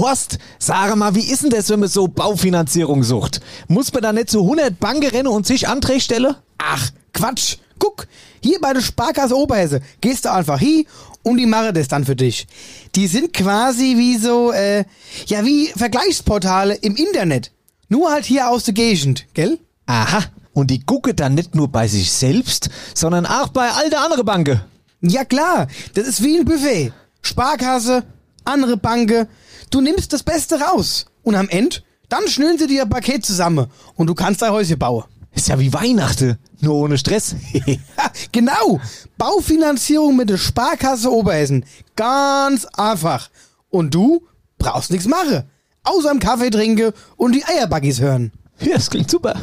Horst, sag mal, wie ist denn das, wenn man so Baufinanzierung sucht? Muss man da nicht zu 100 Banken rennen und sich Anträge stellen? Ach, Quatsch. Guck, hier bei der Sparkasse Oberhesse gehst du einfach hin und die machen das dann für dich. Die sind quasi wie so, wie Vergleichsportale im Internet. Nur halt hier aus der Gegend, gell? Aha, und die gucken dann nicht nur bei sich selbst, sondern auch bei all der anderen Banken. Ja klar, das ist wie ein Buffet. Sparkasse, andere Banken. Du nimmst das Beste raus. Und am Ende, dann schnüren sie dir ein Paket zusammen und du kannst dein Häuschen bauen. Ist ja wie Weihnachten, nur ohne Stress. Ja, genau. Baufinanzierung mit der Sparkasse Oberhessen. Ganz einfach. Und du brauchst nichts machen. Außer einen Kaffee trinken und die Eierbuggies hören. Ja, das klingt super.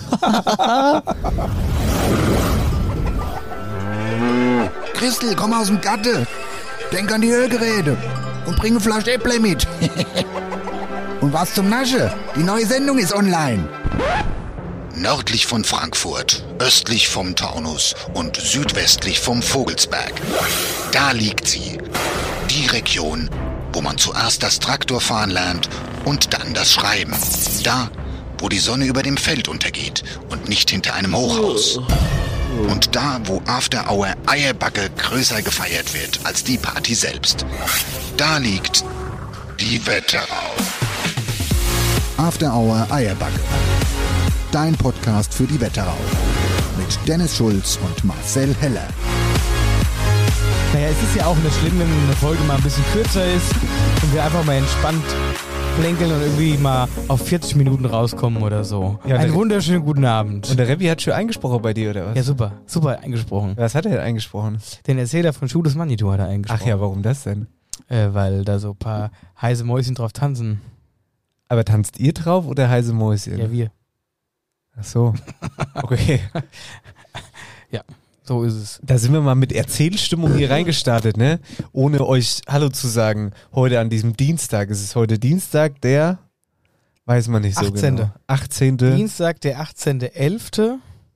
Christel, komm aus dem Gatte. Denk an die Hörgeräte. Und bring eine Flasche Äpple mit. Und was zum Nasche? Die neue Sendung ist online. Nördlich von Frankfurt, östlich vom Taunus und südwestlich vom Vogelsberg. Da liegt sie. Die Region, wo man zuerst das Traktorfahren lernt und dann das Schreiben. Da, wo die Sonne über dem Feld untergeht und nicht hinter einem Hochhaus. Und da, wo After Hour Eierbacke größer gefeiert wird als die Party selbst. Da liegt die Wetterau. After Hour Eierbacke. Dein Podcast für die Wetterau. Mit Dennis Schulz und Marcel Heller. Naja, es ist ja auch nicht schlimm, wenn eine Folge mal ein bisschen kürzer ist und wir einfach mal entspannt plänkeln und irgendwie mal auf 40 Minuten rauskommen oder so. Ja, einen wunderschönen guten Abend. Und der Rebbi hat schon eingesprochen bei dir, oder was? Ja, super. Super eingesprochen. Was hat er denn eingesprochen? Den Erzähler von Schules Manitou hat er eingesprochen. Ach ja, warum das denn? Weil da so ein paar heiße Mäuschen drauf tanzen. Aber tanzt ihr drauf oder heiße Mäuschen? Ja, wir. Ach so. Okay. Ja, so ist es. Da sind wir mal mit Erzählstimmung hier reingestartet, ne? Ohne euch Hallo zu sagen. Heute an diesem Dienstag. Es ist heute Dienstag, der, weiß man nicht so 18. genau. 18. Dienstag, der 18.11.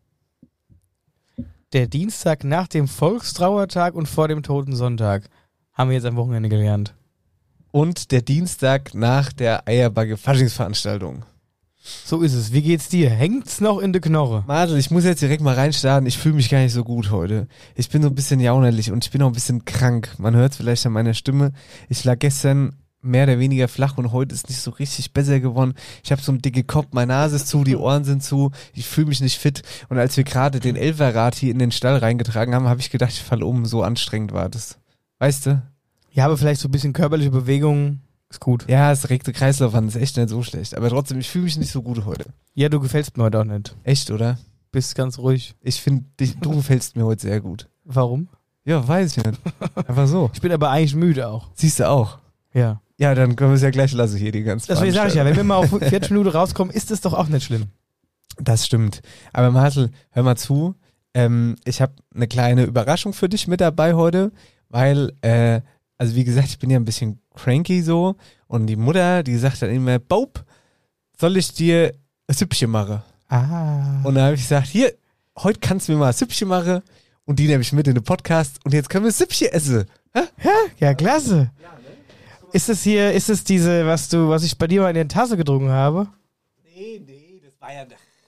Der Dienstag nach dem Volkstrauertag und vor dem Toten Sonntag. Haben wir jetzt am Wochenende gelernt. Und der Dienstag nach der Eierbagge-Faschingsveranstaltung. So ist es. Wie geht's dir? Hängt's noch in der Knorre? Martel, ich muss jetzt direkt mal reinstarten. Ich fühle mich gar nicht so gut heute. Ich bin so ein bisschen jaunerlich und ich bin auch ein bisschen krank. Man hört es vielleicht an meiner Stimme. Ich lag gestern mehr oder weniger flach und heute ist nicht so richtig besser geworden. Ich habe so einen dicken Kopf, meine Nase ist zu, die Ohren sind zu. Ich fühle mich nicht fit. Und als wir gerade den Elferrad hier in den Stall reingetragen haben, habe ich gedacht, ich falle um. So anstrengend war das. Weißt du? Ja, aber vielleicht so ein bisschen körperliche Bewegung ist gut. Ja, das rekte Kreislauf an, ist echt nicht so schlecht. Aber trotzdem, ich fühle mich nicht so gut heute. Ja, du gefällst mir heute auch nicht. Echt, oder? Bist ganz ruhig. Ich finde, du gefällst mir heute sehr gut. Warum? Ja, weiß ich nicht. Einfach so. Ich bin aber eigentlich müde auch. Siehst du auch? Ja. Ja, dann können wir es ja gleich lassen hier, die ganze Deswegen sage ich ja, wenn wir mal auf 40 Minuten rauskommen, ist das doch auch nicht schlimm. Das stimmt. Aber Martel, hör mal zu. Ich habe eine kleine Überraschung für dich mit dabei heute, weil, also wie gesagt, ich bin ja ein bisschen cranky so und die Mutter, die sagt dann immer, Bob, soll ich dir ein Süppchen machen? Ah. Und dann habe ich gesagt, hier, heute kannst du mir mal ein Süppchen machen und die nehme ich mit in den Podcast und jetzt können wir ein Süppchen essen. Ja, ja, klasse. Ist es diese, was ich bei dir mal in der Tasse getrunken habe? Nee, das war ja...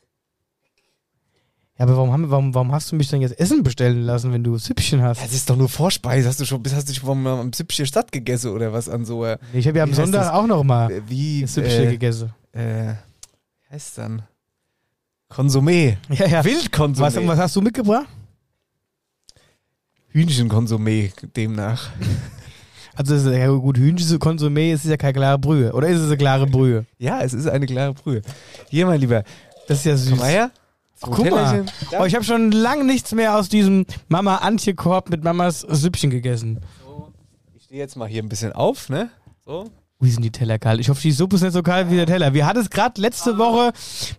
Ja, aber warum hast du mich denn jetzt Essen bestellen lassen, wenn du Süppchen hast? Ja, das ist doch nur Vorspeise. Hast du schon am Süppchen Stadt gegessen oder was an so... Ich habe ja am Sonntag auch noch mal Süppchen gegessen. Wie heißt dann? Konsumé. Ja. Wildkonsumé. Was hast du mitgebracht? Hühnchenkonsumé demnach. Also das ist ja gut, Hühnchenkonsumé ist ja keine klare Brühe. Oder ist es eine klare Brühe? Ja, es ist eine klare Brühe. Hier, mein Lieber. Das ist ja süß. Komm mal her. Ach, guck mal. Oh, ich habe schon lange nichts mehr aus diesem Mama-Antje-Korb mit Mamas Süppchen gegessen. So, ich stehe jetzt mal hier ein bisschen auf, ne? So. Wie sind die Teller kalt? Ich hoffe, die Suppe ist nicht so kalt wie der Teller. Wir hatten es gerade letzte Woche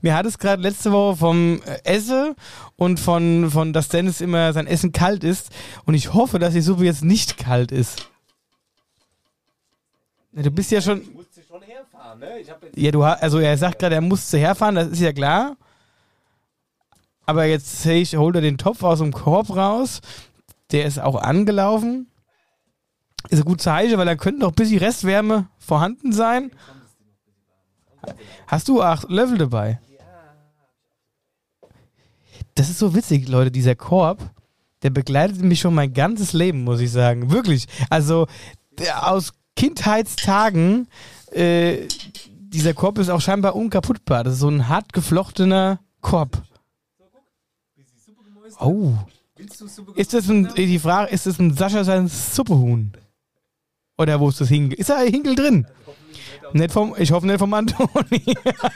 vom Essen und von dass Dennis immer sein Essen kalt ist. Und ich hoffe, dass die Suppe jetzt nicht kalt ist. Ja, du bist ja schon... Du musst schon herfahren, ne? Er sagt gerade, er musste herfahren, das ist ja klar. Aber jetzt holt er den Topf aus dem Korb raus. Der ist auch angelaufen. Ist ein gutes Zeichen, weil da könnte noch ein bisschen Restwärme vorhanden sein. Hast du 8 Löffel dabei? Das ist so witzig, Leute, dieser Korb, der begleitet mich schon mein ganzes Leben, muss ich sagen. Wirklich. Also aus Kindheitstagen, dieser Korb ist auch scheinbar unkaputtbar. Das ist so ein hart geflochtener Korb. Oh. Ist das die Frage, ist das ein Sascha sein Suppehuhn? Oder wo ist das Hinkel? Ist da ein Hinkel drin? Ich hoffe nicht vom Antoni.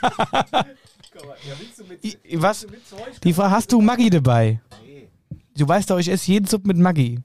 Was? Die Frage, hast du Maggi dabei? Du weißt doch, ich esse jeden Suppe mit Maggi.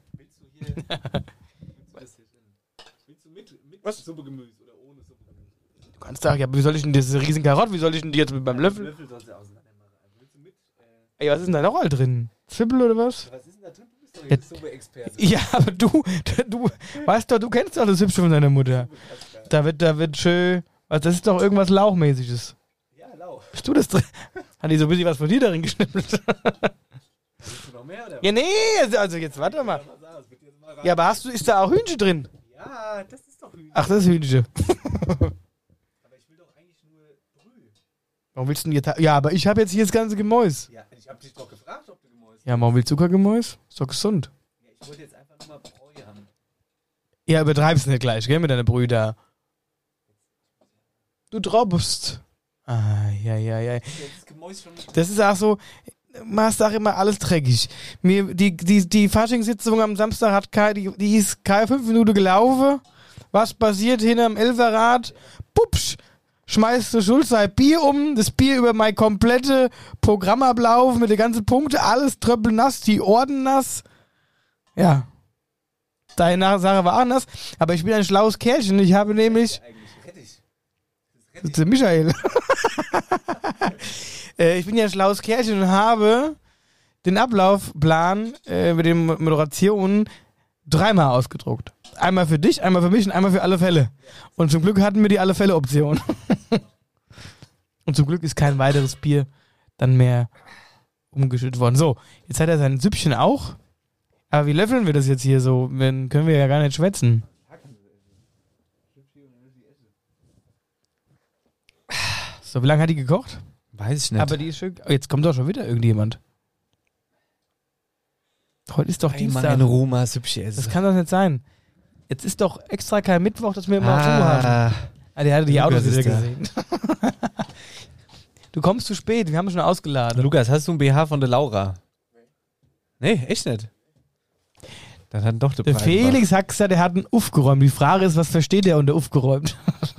Was? Suppe Gemüse oder ohne Suppe Gemüse? Du kannst sagen, ja, wie soll ich denn diese riesen Karotte, wie soll ich denn die jetzt mit meinem Löffel? sollst du auseinander machen. Willst du mit? Ey, was ist denn da noch all drin? Zwiebel oder was? Was ist denn da drin? Du bist doch jetzt Suppe-Experte. Ja, aber du weißt doch, du kennst doch das Hübsche von deiner Mutter. Da wird schön, also das ist doch irgendwas Lauchmäßiges. Ja, Lauch. Bist du das drin? Hat die so ein bisschen was von dir darin geschnippelt? Willst du noch mehr oder? Ja, nee, also jetzt warte mal. Ja, aber ist da auch Hühnchen drin? Ja, das ist doch Hühnchen. Ach, das ist Hühnchen. Aber ich will doch eigentlich nur Brühe. Warum willst du denn jetzt... Ja, aber ich habe jetzt hier das ganze Gemäus. Ja, ich hab dich doch gefragt, ob du Gemäuse. Ja, warum willst du Zuckergemäus? Ist doch gesund. Ja, ich wollte jetzt einfach nur mal Brühe haben. Ja, übertreib's nicht gleich, gell, mit deiner Brüder. Du droppst. Ah, ja. Das ist auch so, machst auch immer alles dreckig. Die Faschingssitzung am Samstag die ist keine 5 Minuten gelaufen. Was passiert hinterm Elferrad? Pupsch! Schmeißt du Schulzei Bier um, das Bier über mein komplette Programmablauf mit den ganzen Punkten, alles tröppelnass, die Orden nass. Ja. Deine Sache war anders, aber ich bin ein schlaues Kerlchen. Ich habe nämlich... Das ist der Michael. Ich bin ja ein schlaues Kerlchen und habe den Ablaufplan mit den Moderationen 3-mal ausgedruckt. Einmal für dich, einmal für mich und einmal für alle Fälle. Und zum Glück hatten wir die Alle-Fälle-Option. Und zum Glück ist kein weiteres Bier dann mehr umgeschüttet worden. So, jetzt hat er sein Süppchen auch. Aber wie löffeln wir das jetzt hier so? Dann können wir ja gar nicht schwätzen. So, wie lange hat die gekocht? Weiß ich nicht. Aber die ist schön. Oh, jetzt kommt doch schon wieder irgendjemand. Heute ist doch Dienstag. Meine Roma Süppchen essen. Das kann doch nicht sein. Jetzt ist doch extra kein Mittwoch, dass wir immer auf Ruhe haben. Ah, der hatte die Autos wieder gesehen. Du kommst zu spät, wir haben schon ausgeladen. Lukas, hast du ein BH von der Laura? Nee, echt nicht. Dann hat doch der Felix hat gesagt, er hat einen aufgeräumt. Die Frage ist, was versteht er unter aufgeräumt?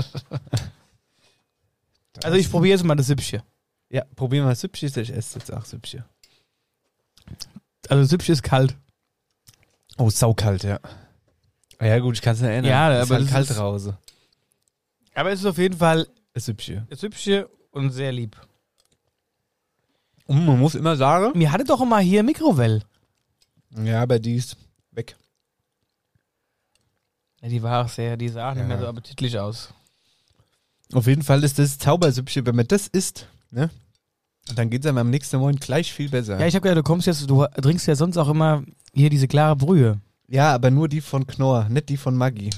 Also ich probiere jetzt mal das Süppchen. Ja, probieren wir das Süppchen. Ich esse jetzt auch Süppchen. Also Süppchen ist kalt. Oh, saukalt, ja. Ja gut, ich kann es nicht erinnern. Ja, ist aber halt das kalt ist, draußen. Aber es ist auf jeden Fall Das Süppchen. Süppchen und sehr lieb. Und man muss immer sagen... Mir hatte doch immer hier Mikrowelle. Ja, aber die ist weg. Ja, die war auch sehr, die sah auch nicht mehr so appetitlich aus. Auf jeden Fall ist das Zaubersüppchen, wenn man das isst, ne? Dann geht es einem am nächsten Morgen gleich viel besser. Ja, ich habe gedacht, du trinkst ja sonst auch immer hier diese klare Brühe. Ja, aber nur die von Knorr, nicht die von Maggi.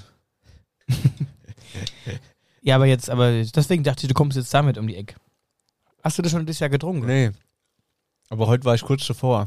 Ja, aber deswegen dachte ich, du kommst jetzt damit um die Ecke. Hast du das schon dieses Jahr getrunken? Nee. Aber heute war ich kurz davor.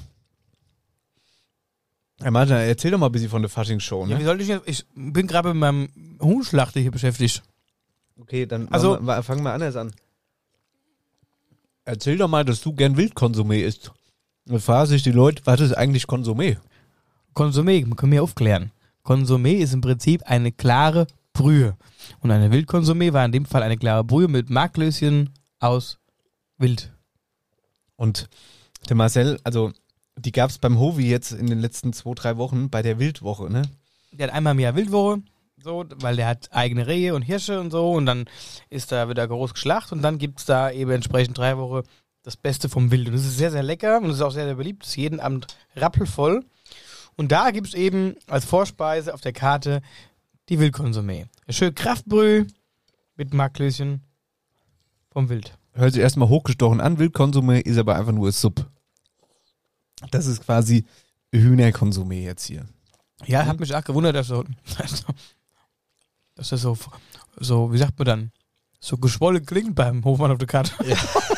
Hey Martin, erzähl doch mal ein bisschen von der Faschingsshow, ne? Ja, wie soll ich jetzt? Ich bin gerade mit meinem Huhnschlachter hier beschäftigt. Okay, dann Also, fangen wir anders an. Erzähl doch mal, dass du gern Wildkonsumé isst. Und fragen sich die Leute, was ist eigentlich Konsumé? Konsumé, man kann mir aufklären. Konsumé ist im Prinzip eine klare Brühe. Und eine Wildkonsumé war in dem Fall eine klare Brühe mit Marklöschen aus Wild. Und der Marcel, also die gab es beim Hovi jetzt in den letzten 2-3 Wochen bei der Wildwoche, ne? Der hat einmal im Jahr Wildwoche, so, weil der hat eigene Rehe und Hirsche und so und dann ist da wieder groß geschlachtet und dann gibt es da eben entsprechend 3 Wochen das Beste vom Wild. Und das ist sehr, sehr lecker und das ist auch sehr, sehr beliebt. Das ist jeden Abend rappelvoll. Und da gibt es eben als Vorspeise auf der Karte die Wildkonsumé. Eine schöne Kraftbrühe mit Marklöschen vom Wild. Hört sich erstmal hochgestochen an, Wildkonsumé ist aber einfach nur Sub. Das ist quasi Hühnerkonsumé jetzt hier. Ja, hat mich auch gewundert, dass das so, wie sagt man dann, So geschwollen klingt beim Hofmann auf der Karte. Ja.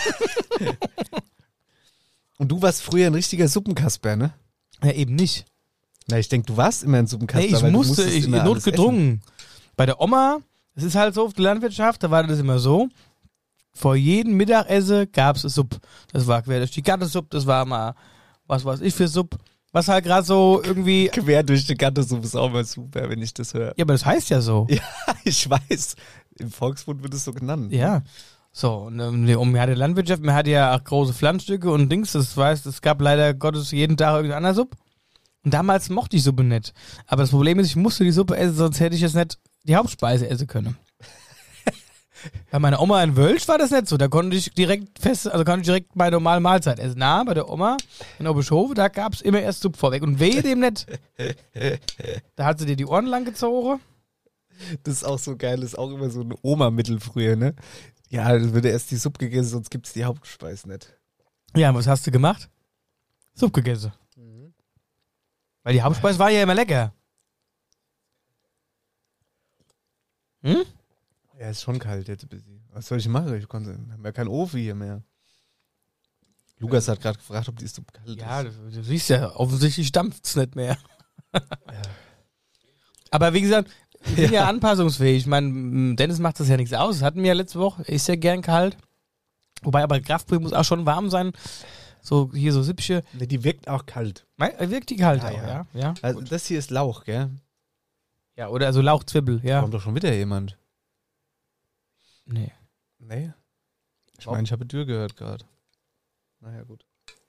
Und du warst früher ein richtiger Suppenkasper, ne? Ja, eben nicht. Na, ich denke, du warst immer ein Suppenkasper. Nee, ich weil du musste, musstest ich immer alles notgedrungen. Bei der Oma, es ist halt so auf der Landwirtschaft, da war das immer so, vor jedem Mittagessen gab es Suppe. Das war quer durch die Gattesuppe, das war mal, was weiß ich für Suppe. Was halt gerade so irgendwie... essen. Quer durch die Gattesuppe ist auch mal super, wenn ich das höre. Ja, aber das heißt ja so. Ja, ich weiß. Im Volksmund wird es so genannt. Ja. So, und wir hatten Landwirtschaft, wir hatten ja auch große Pflanzstücke und Dings, das heißt, es gab leider Gottes jeden Tag irgendeine andere Suppe. Und damals mochte ich Suppe nicht. Aber das Problem ist, ich musste die Suppe essen, sonst hätte ich jetzt nicht die Hauptspeise essen können. Bei meiner Oma in Wölsch war das nicht so. Da konnte ich direkt meine normale Mahlzeit essen. Na, bei der Oma in Oberschove, da gab es immer erst Suppe vorweg. Und wehe dem nicht. Da hat sie dir die Ohren lang gezogen. Das ist auch so geil, das ist auch immer so ein Oma-Mittel früher, ne? Ja, es wird erst die Suppe gegessen, sonst gibt es die Hauptspeise nicht. Ja, was hast du gemacht? Suppe gegessen. Weil die Hauptspeise war ja immer lecker. Hm? Ja, ist schon kalt jetzt ein bisschen. Was soll ich machen? Haben ja keinen Ofen hier mehr. Lukas hat gerade gefragt, ob die Suppe kalt Ja, ist. du siehst ja, offensichtlich dampft's nicht mehr. Aber wie gesagt, ich bin ja anpassungsfähig. Ich meine, Dennis macht das ja nichts aus. Das hatten wir ja letzte Woche. Ist ja gern kalt. Wobei aber Kraftbrühe muss auch schon warm sein. So hier so Sippchen. Ne, die wirkt auch kalt. Wirkt die kalt Ja, auch, ja? Also das hier ist Lauch, gell? Ja, oder so Lauchzwiebel, ja. Kommt doch schon wieder jemand. Nee. Nee? Ich meine, ich habe eine Tür gehört gerade. Naja, gut.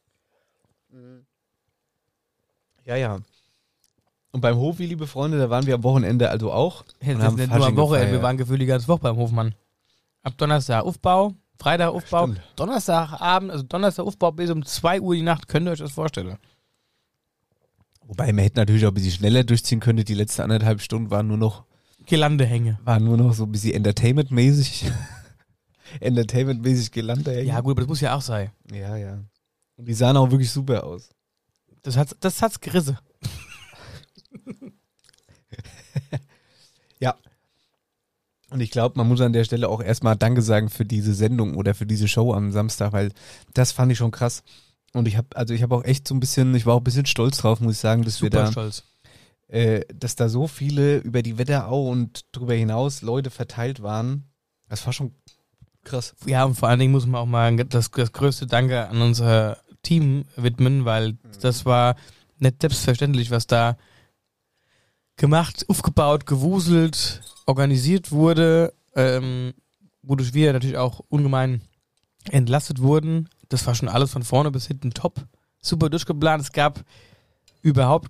Ja. Und beim Hofi, liebe Freunde, da waren wir am Wochenende also auch. Das und ist haben nicht nur am Fasching Wochenende, wir gefeiert. waren gefühlt die ganze Woche beim Hofmann. Ab Donnerstag Aufbau, Freitag Aufbau, Stimmt. Donnerstagabend, also Donnerstag Aufbau bis um 2 Uhr die Nacht, könnt ihr euch das vorstellen. Wobei, man hätte natürlich auch ein bisschen schneller durchziehen können. Die letzten 1,5 Stunden waren nur noch so ein bisschen entertainmentmäßig. Entertainmentmäßig Gelandehänge. Ja gut, aber das muss ja auch sein. Ja. Und die sahen auch wirklich super aus. Das hat's gerissen. Ja. Und ich glaube, man muss an der Stelle auch erstmal Danke sagen für diese Sendung oder für diese Show am Samstag, weil das fand ich schon krass. Und ich habe auch echt so ein bisschen, ich war auch ein bisschen stolz drauf, muss ich sagen, dass wir da, stolz. dass da so viele über die Wetterau und darüber hinaus Leute verteilt waren. Das war schon krass. Ja, und vor allen Dingen muss man auch mal das größte Danke an unser Team widmen, weil das war nicht selbstverständlich, was da gemacht, aufgebaut, gewuselt, organisiert wurde, wodurch wir natürlich auch ungemein entlastet wurden. Das war schon alles von vorne bis hinten top, super durchgeplant. Es gab überhaupt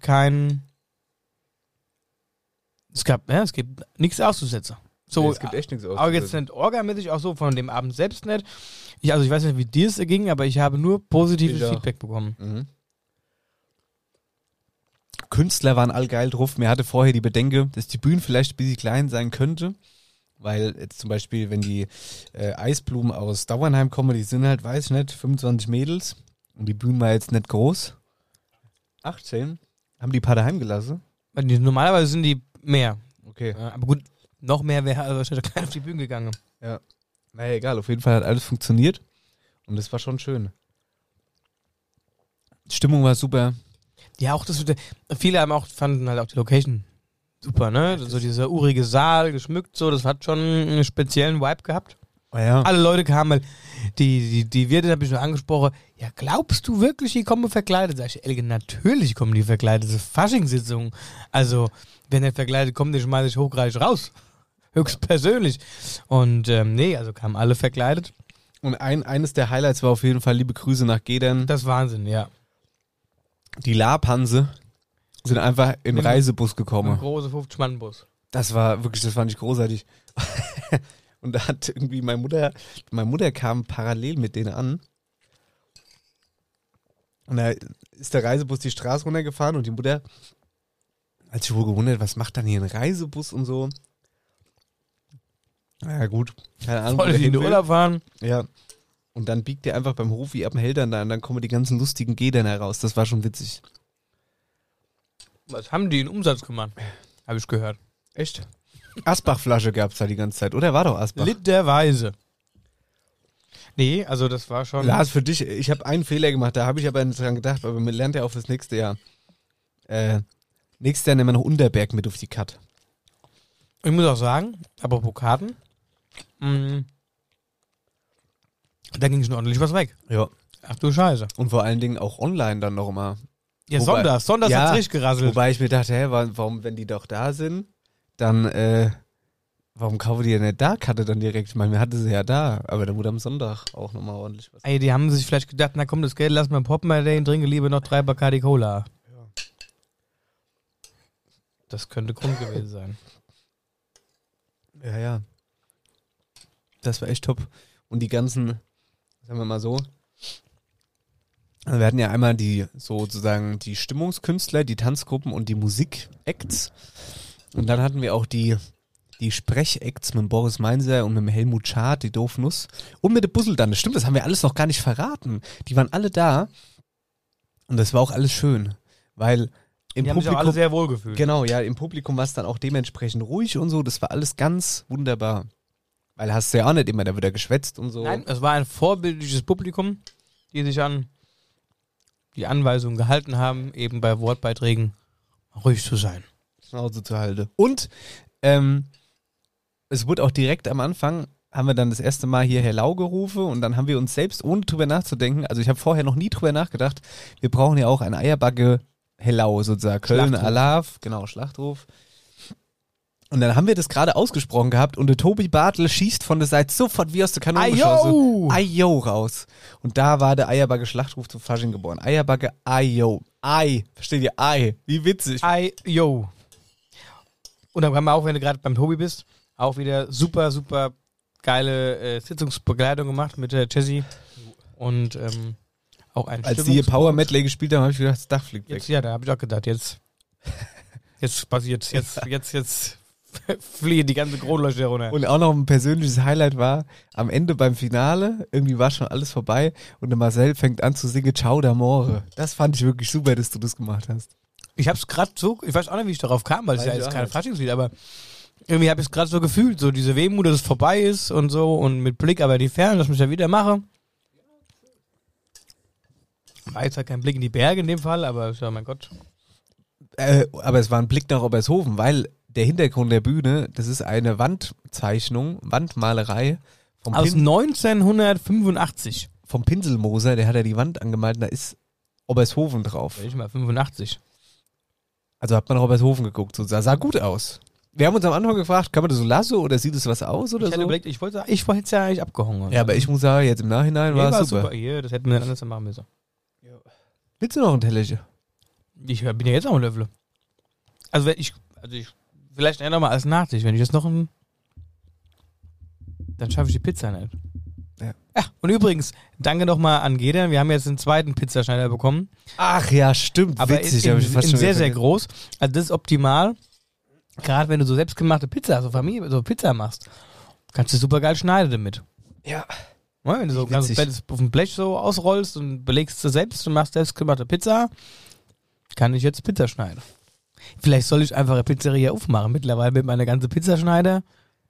es gibt nichts auszusetzen. So, Nee, es gibt echt nichts aber jetzt nicht orgamäßig, auch so von dem Abend selbst nicht. Ich weiß nicht, wie dir es ging, aber ich habe nur positives Ich auch. Feedback bekommen. Mhm. Künstler waren all geil drauf. Mir hatte vorher die Bedenke, dass die Bühne vielleicht ein bisschen klein sein könnte, weil jetzt zum Beispiel, wenn die Eisblumen aus Dauernheim kommen, die sind halt, weiß ich nicht, 25 Mädels und die Bühne war jetzt nicht groß. 18? Haben die ein paar daheim gelassen? Normalerweise sind die mehr. Okay. Aber gut, noch mehr wäre also wahrscheinlich keiner auf die Bühne gegangen. Ja. Naja, egal, auf jeden Fall hat alles funktioniert und das war schon schön. Die Stimmung war super. Ja, auch viele fanden halt auch die Location super, ne? So dieser urige Saal, geschmückt so, das hat schon einen speziellen Vibe gehabt. Oh ja. Alle Leute kamen, weil die Wirtin habe ich schon angesprochen, ja, glaubst du wirklich, die kommen verkleidet? Sag ich, Elke, natürlich kommen die verkleidet, das ist Faschingssitzung. Also, wenn er verkleidet kommt, den schmeiße ich hochreich raus. Höchstpersönlich. Und also kamen alle verkleidet. Und eines der Highlights war auf jeden Fall liebe Grüße nach Gedern. Das ist Wahnsinn, ja. Die Labhanse sind einfach im Reisebus Ein gekommen. großer 50-Mann-Bus. Das fand ich großartig. Und da hat irgendwie meine Mutter kam parallel mit denen an. Und da ist der Reisebus die Straße runtergefahren und die Mutter hat sich wohl gewundert, was macht dann hier ein Reisebus und so. Na ja, gut. Keine Ahnung. Wollte wo die der in den hin will. Urlaub fahren? Ja. Und dann biegt der einfach beim Hofi ab dem Heldern da und dann kommen die ganzen lustigen Gedern heraus. Das war schon witzig. Was haben die in Umsatz gemacht? Habe ich gehört. Echt? Asbach-Flasche gab's da die ganze Zeit, oder? War doch Asbach. Literweise. Nee, also das war schon... Lars, für dich, ich habe einen Fehler gemacht, da habe ich aber nicht dran gedacht, aber man lernt ja auch fürs nächste Jahr. Nächstes Jahr nehmen wir noch Unterberg mit auf die Cut. Ich muss auch sagen, apropos Karten, da ging schon ordentlich was weg. Ja. Ach du Scheiße. Und vor allen Dingen auch online dann noch mal. Ja, Wobei- Sonntags Ja, hat's richtig gerasselt. Wobei ich mir dachte, warum, wenn die doch da sind, dann, warum kaufen die ja nicht da Karte dann direkt? Ich meine, wir hatten sie ja da, aber da wurde am Sonntag auch nochmal ordentlich was. Ey, die haben sich vielleicht gedacht, na komm, das Geld lass mal poppen bei denen, trinke lieber noch 3 Bacardi Cola. Ja. Das könnte Grund gewesen sein. Ja, ja. Das war echt top. Und die ganzen, sagen wir mal so, wir hatten ja einmal sozusagen die Stimmungskünstler, die Tanzgruppen und die Musikacts. Und dann hatten wir auch die Sprechacts mit Boris Meinzer und mit dem Helmut Schad, die Doofnuss. Und mit der Busseldane. Stimmt, das haben wir alles noch gar nicht verraten. Die waren alle da. Und das war auch alles schön. Weil im Die haben sich auch alle sehr wohl gefühlt. Genau, ja, im Publikum war es dann auch dementsprechend ruhig und so. Das war alles ganz wunderbar. Weil hast du ja auch nicht immer, da wird er geschwätzt und so. Nein, es war ein vorbildliches Publikum, die sich an die Anweisungen gehalten haben, eben bei Wortbeiträgen ruhig zu sein. Schnauze zu halten. Und es wurde auch direkt am Anfang, haben wir dann das erste Mal hier Herr Lau gerufen und dann haben wir uns selbst, ohne drüber nachzudenken, also ich habe vorher noch nie drüber nachgedacht, wir brauchen ja auch eine Eierbacke Hellau sozusagen. Köln, Schlachtruf. Alav, genau, Schlachtruf. Und dann haben wir das gerade ausgesprochen gehabt und der Tobi Bartel schießt von der Seite sofort wie aus der Kanone geschossen. Ayo raus. Und da war der Eierbacke Schlachtruf zu Fasching geboren. Eierbacke, Ayo. Ei. Versteht ihr? Ei. Wie witzig. Yo. Und dann haben wir auch, wenn du gerade beim Tobi bist, auch wieder super, super geile Sitzungsbegleitung gemacht mit der Jessie. Und auch ein Als die hier Power Medley gespielt haben, habe ich gedacht, das Dach fliegt weg. Jetzt, ja, da habe ich auch gedacht, jetzt passiert, jetzt fliehen die ganze Kronleuchte runter. Und auch noch ein persönliches Highlight war, am Ende beim Finale, irgendwie war schon alles vorbei und der Marcel fängt an zu singen Ciao d'amore. Das fand ich wirklich super, dass du das gemacht hast. Ich hab's gerade so, ich weiß auch nicht, wie ich darauf kam, weil es Weiß ja ich jetzt auch kein nicht. Faschingslied, aber irgendwie habe ich es gerade so gefühlt, so diese Wehmut, dass es vorbei ist und so und mit Blick aber in die Ferne, dass ich ja wieder mache. War jetzt halt kein Blick in die Berge in dem Fall, aber ja, mein Gott. Aber es war ein Blick nach Obershofen, weil der Hintergrund der Bühne, das ist eine Wandzeichnung, Wandmalerei vom, Aus 1985. vom Pinselmoser, der hat ja die Wand angemalt und da ist Obershofen drauf. Ich mal 85. Also hat man nach Obershofen geguckt, so sah gut aus. Wir haben uns am Anfang gefragt, kann man das so lassen oder sieht es was aus oder Ich hatte so? überlegt, ich wollte es ja eigentlich abgehangen. Ja, aber ich muss sagen, jetzt im Nachhinein war es super. Hier, das hätten wir dann anders machen müssen. Willst du noch ein Tellerchen? Ich bin ja jetzt auch ein Löffel. Also wenn ich vielleicht eher nochmal als Nachtisch, wenn ich jetzt noch dann schaffe ich die Pizza nicht. Ja. Und übrigens, danke nochmal an Gedern, wir haben jetzt einen zweiten Pizzaschneider bekommen. Ach ja, stimmt, Aber witzig. hab ich fast in schon sehr, wieder sehr vergessen. groß. Also das ist optimal. Gerade wenn du so selbstgemachte Pizza, so Familie, so Pizza machst, kannst du super geil schneiden damit. Ja. Ja, wenn du so Witzig. ganz auf dem Blech so ausrollst und belegst du selbst und machst selbstgemachte Pizza, kann ich jetzt Pizza schneiden. Vielleicht soll ich einfach eine Pizzeria aufmachen mittlerweile mit meiner ganzen Pizzaschneider.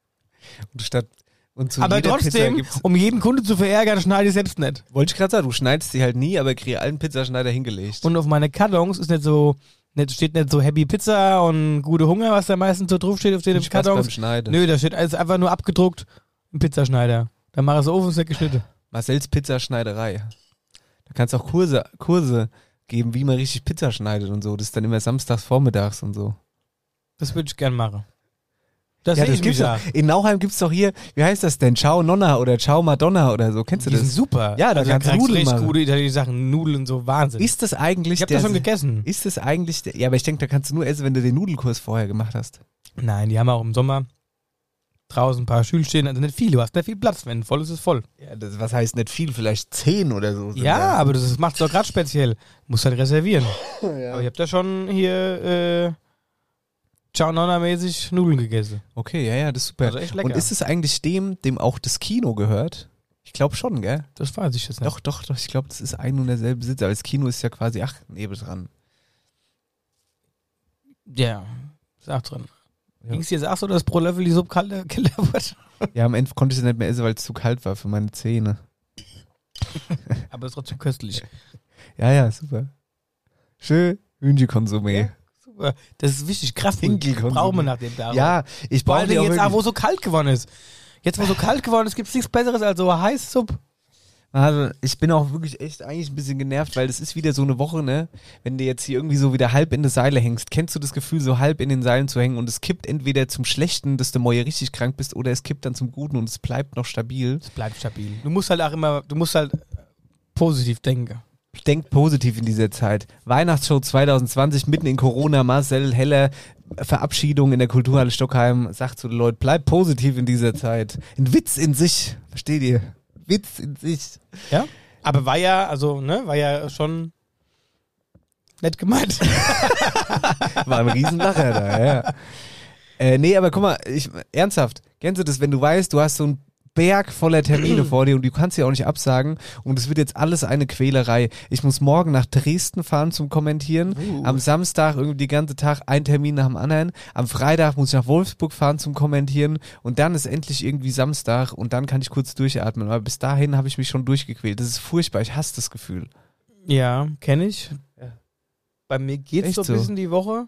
Und zu Aber jeder Pizza trotzdem, gibt's, um jeden Kunde zu verärgern, schneide ich selbst nicht. wollte ich gerade sagen, du schneidest die halt nie, aber kriege allen Pizzaschneider hingelegt. Und auf meine Kartons ist steht nicht so Happy Pizza und gute Hunger, was da meistens so drauf steht auf den Viel Spaß beim Kartons. Schneiden. Nö, da steht alles einfach nur abgedruckt, ein Pizzaschneider. Dann mach es auf und ist nicht geschnitten. Marcells Pizzaschneiderei. Da kannst du auch Kurse geben, wie man richtig Pizza schneidet und so. Das ist dann immer samstags vormittags und so. Das würde ich gern machen. Das Ja, sehe das ich mich gibt's da. doch. In Nauheim gibt's doch hier, wie heißt das denn? Ciao Nonna oder Ciao Madonna oder so. Kennst du Die sind das? super. Ja, da also kannst du kriegst Nudeln richtig machen. gute italienische Sachen. Nudeln, so Wahnsinn. Ist das eigentlich ich habe das schon gegessen. Ist das eigentlich der, ja, aber ich denke, da kannst du nur essen, wenn du den Nudelkurs vorher gemacht hast. Nein, die haben auch im Sommer draußen ein paar Stühle stehen. Also nicht viel, du hast nicht viel Platz. Wenn voll ist, ist voll. Ja, das, was heißt nicht viel? Vielleicht 10 oder so. sind Ja, da. aber das macht es doch gerade speziell. Musst halt reservieren. Aber ich habe da schon hier Ciao Nonna-mäßig Nudeln gegessen. Okay, ja, das ist super. Also echt lecker. Und ist es eigentlich dem auch das Kino gehört? Ich glaube schon, gell? Das weiß ich jetzt nicht. Doch, ich glaube, das ist ein und derselbe Besitzer. Aber das Kino ist ja quasi nebendran. Ja, ist auch drin. Ja. Ging es dir jetzt auch so, dass pro Löffel die Suppe kälter wurde? Ja, am Ende konnte ich es nicht mehr essen, weil es zu kalt war für meine Zähne. Aber es ist trotzdem köstlich. Ja, super. Schön Hühnchenkonsumé. Ja. Super. Das ist wichtig. Kraft Hinkelkonsumé. brauchen wir nach dem Tag. Ja, ich Vor brauche allem die auch jetzt wirklich. wo es so kalt geworden ist. Jetzt, wo es so kalt geworden ist, gibt es nichts Besseres als so Heißsuppe. Also, ich bin auch wirklich echt eigentlich ein bisschen genervt, weil das ist wieder so eine Woche, ne? Wenn du jetzt hier irgendwie so wieder halb in die Seile hängst, kennst du das Gefühl, so halb in den Seilen zu hängen und es kippt entweder zum Schlechten, dass du morgen richtig krank bist, oder es kippt dann zum Guten und es bleibt noch stabil. Es bleibt stabil. Du musst halt positiv denken. Denkt positiv in dieser Zeit. Weihnachtsshow 2020, mitten in Corona, Marcel Heller, Verabschiedung in der Kulturhalle Stockheim, sagt zu den Leuten, bleibt positiv in dieser Zeit. Ein Witz in sich, versteht ihr? Witz in sich. Ja? Aber war ja schon nett gemeint. War ein Riesenlacher da, ja. Nee, aber guck mal, ernsthaft, kennst du das, wenn du weißt, du hast so einen Berg voller Termine vor dir und du kannst sie auch nicht absagen und es wird jetzt alles eine Quälerei. Ich muss morgen nach Dresden fahren zum Kommentieren, am Samstag irgendwie den ganzen Tag ein Termin nach dem anderen, am Freitag muss ich nach Wolfsburg fahren zum Kommentieren und dann ist endlich irgendwie Samstag und dann kann ich kurz durchatmen, aber bis dahin habe ich mich schon durchgequält. Das ist furchtbar, ich hasse das Gefühl. Ja, kenne ich. Ja. Bei mir geht's Echt so ein bisschen die Woche.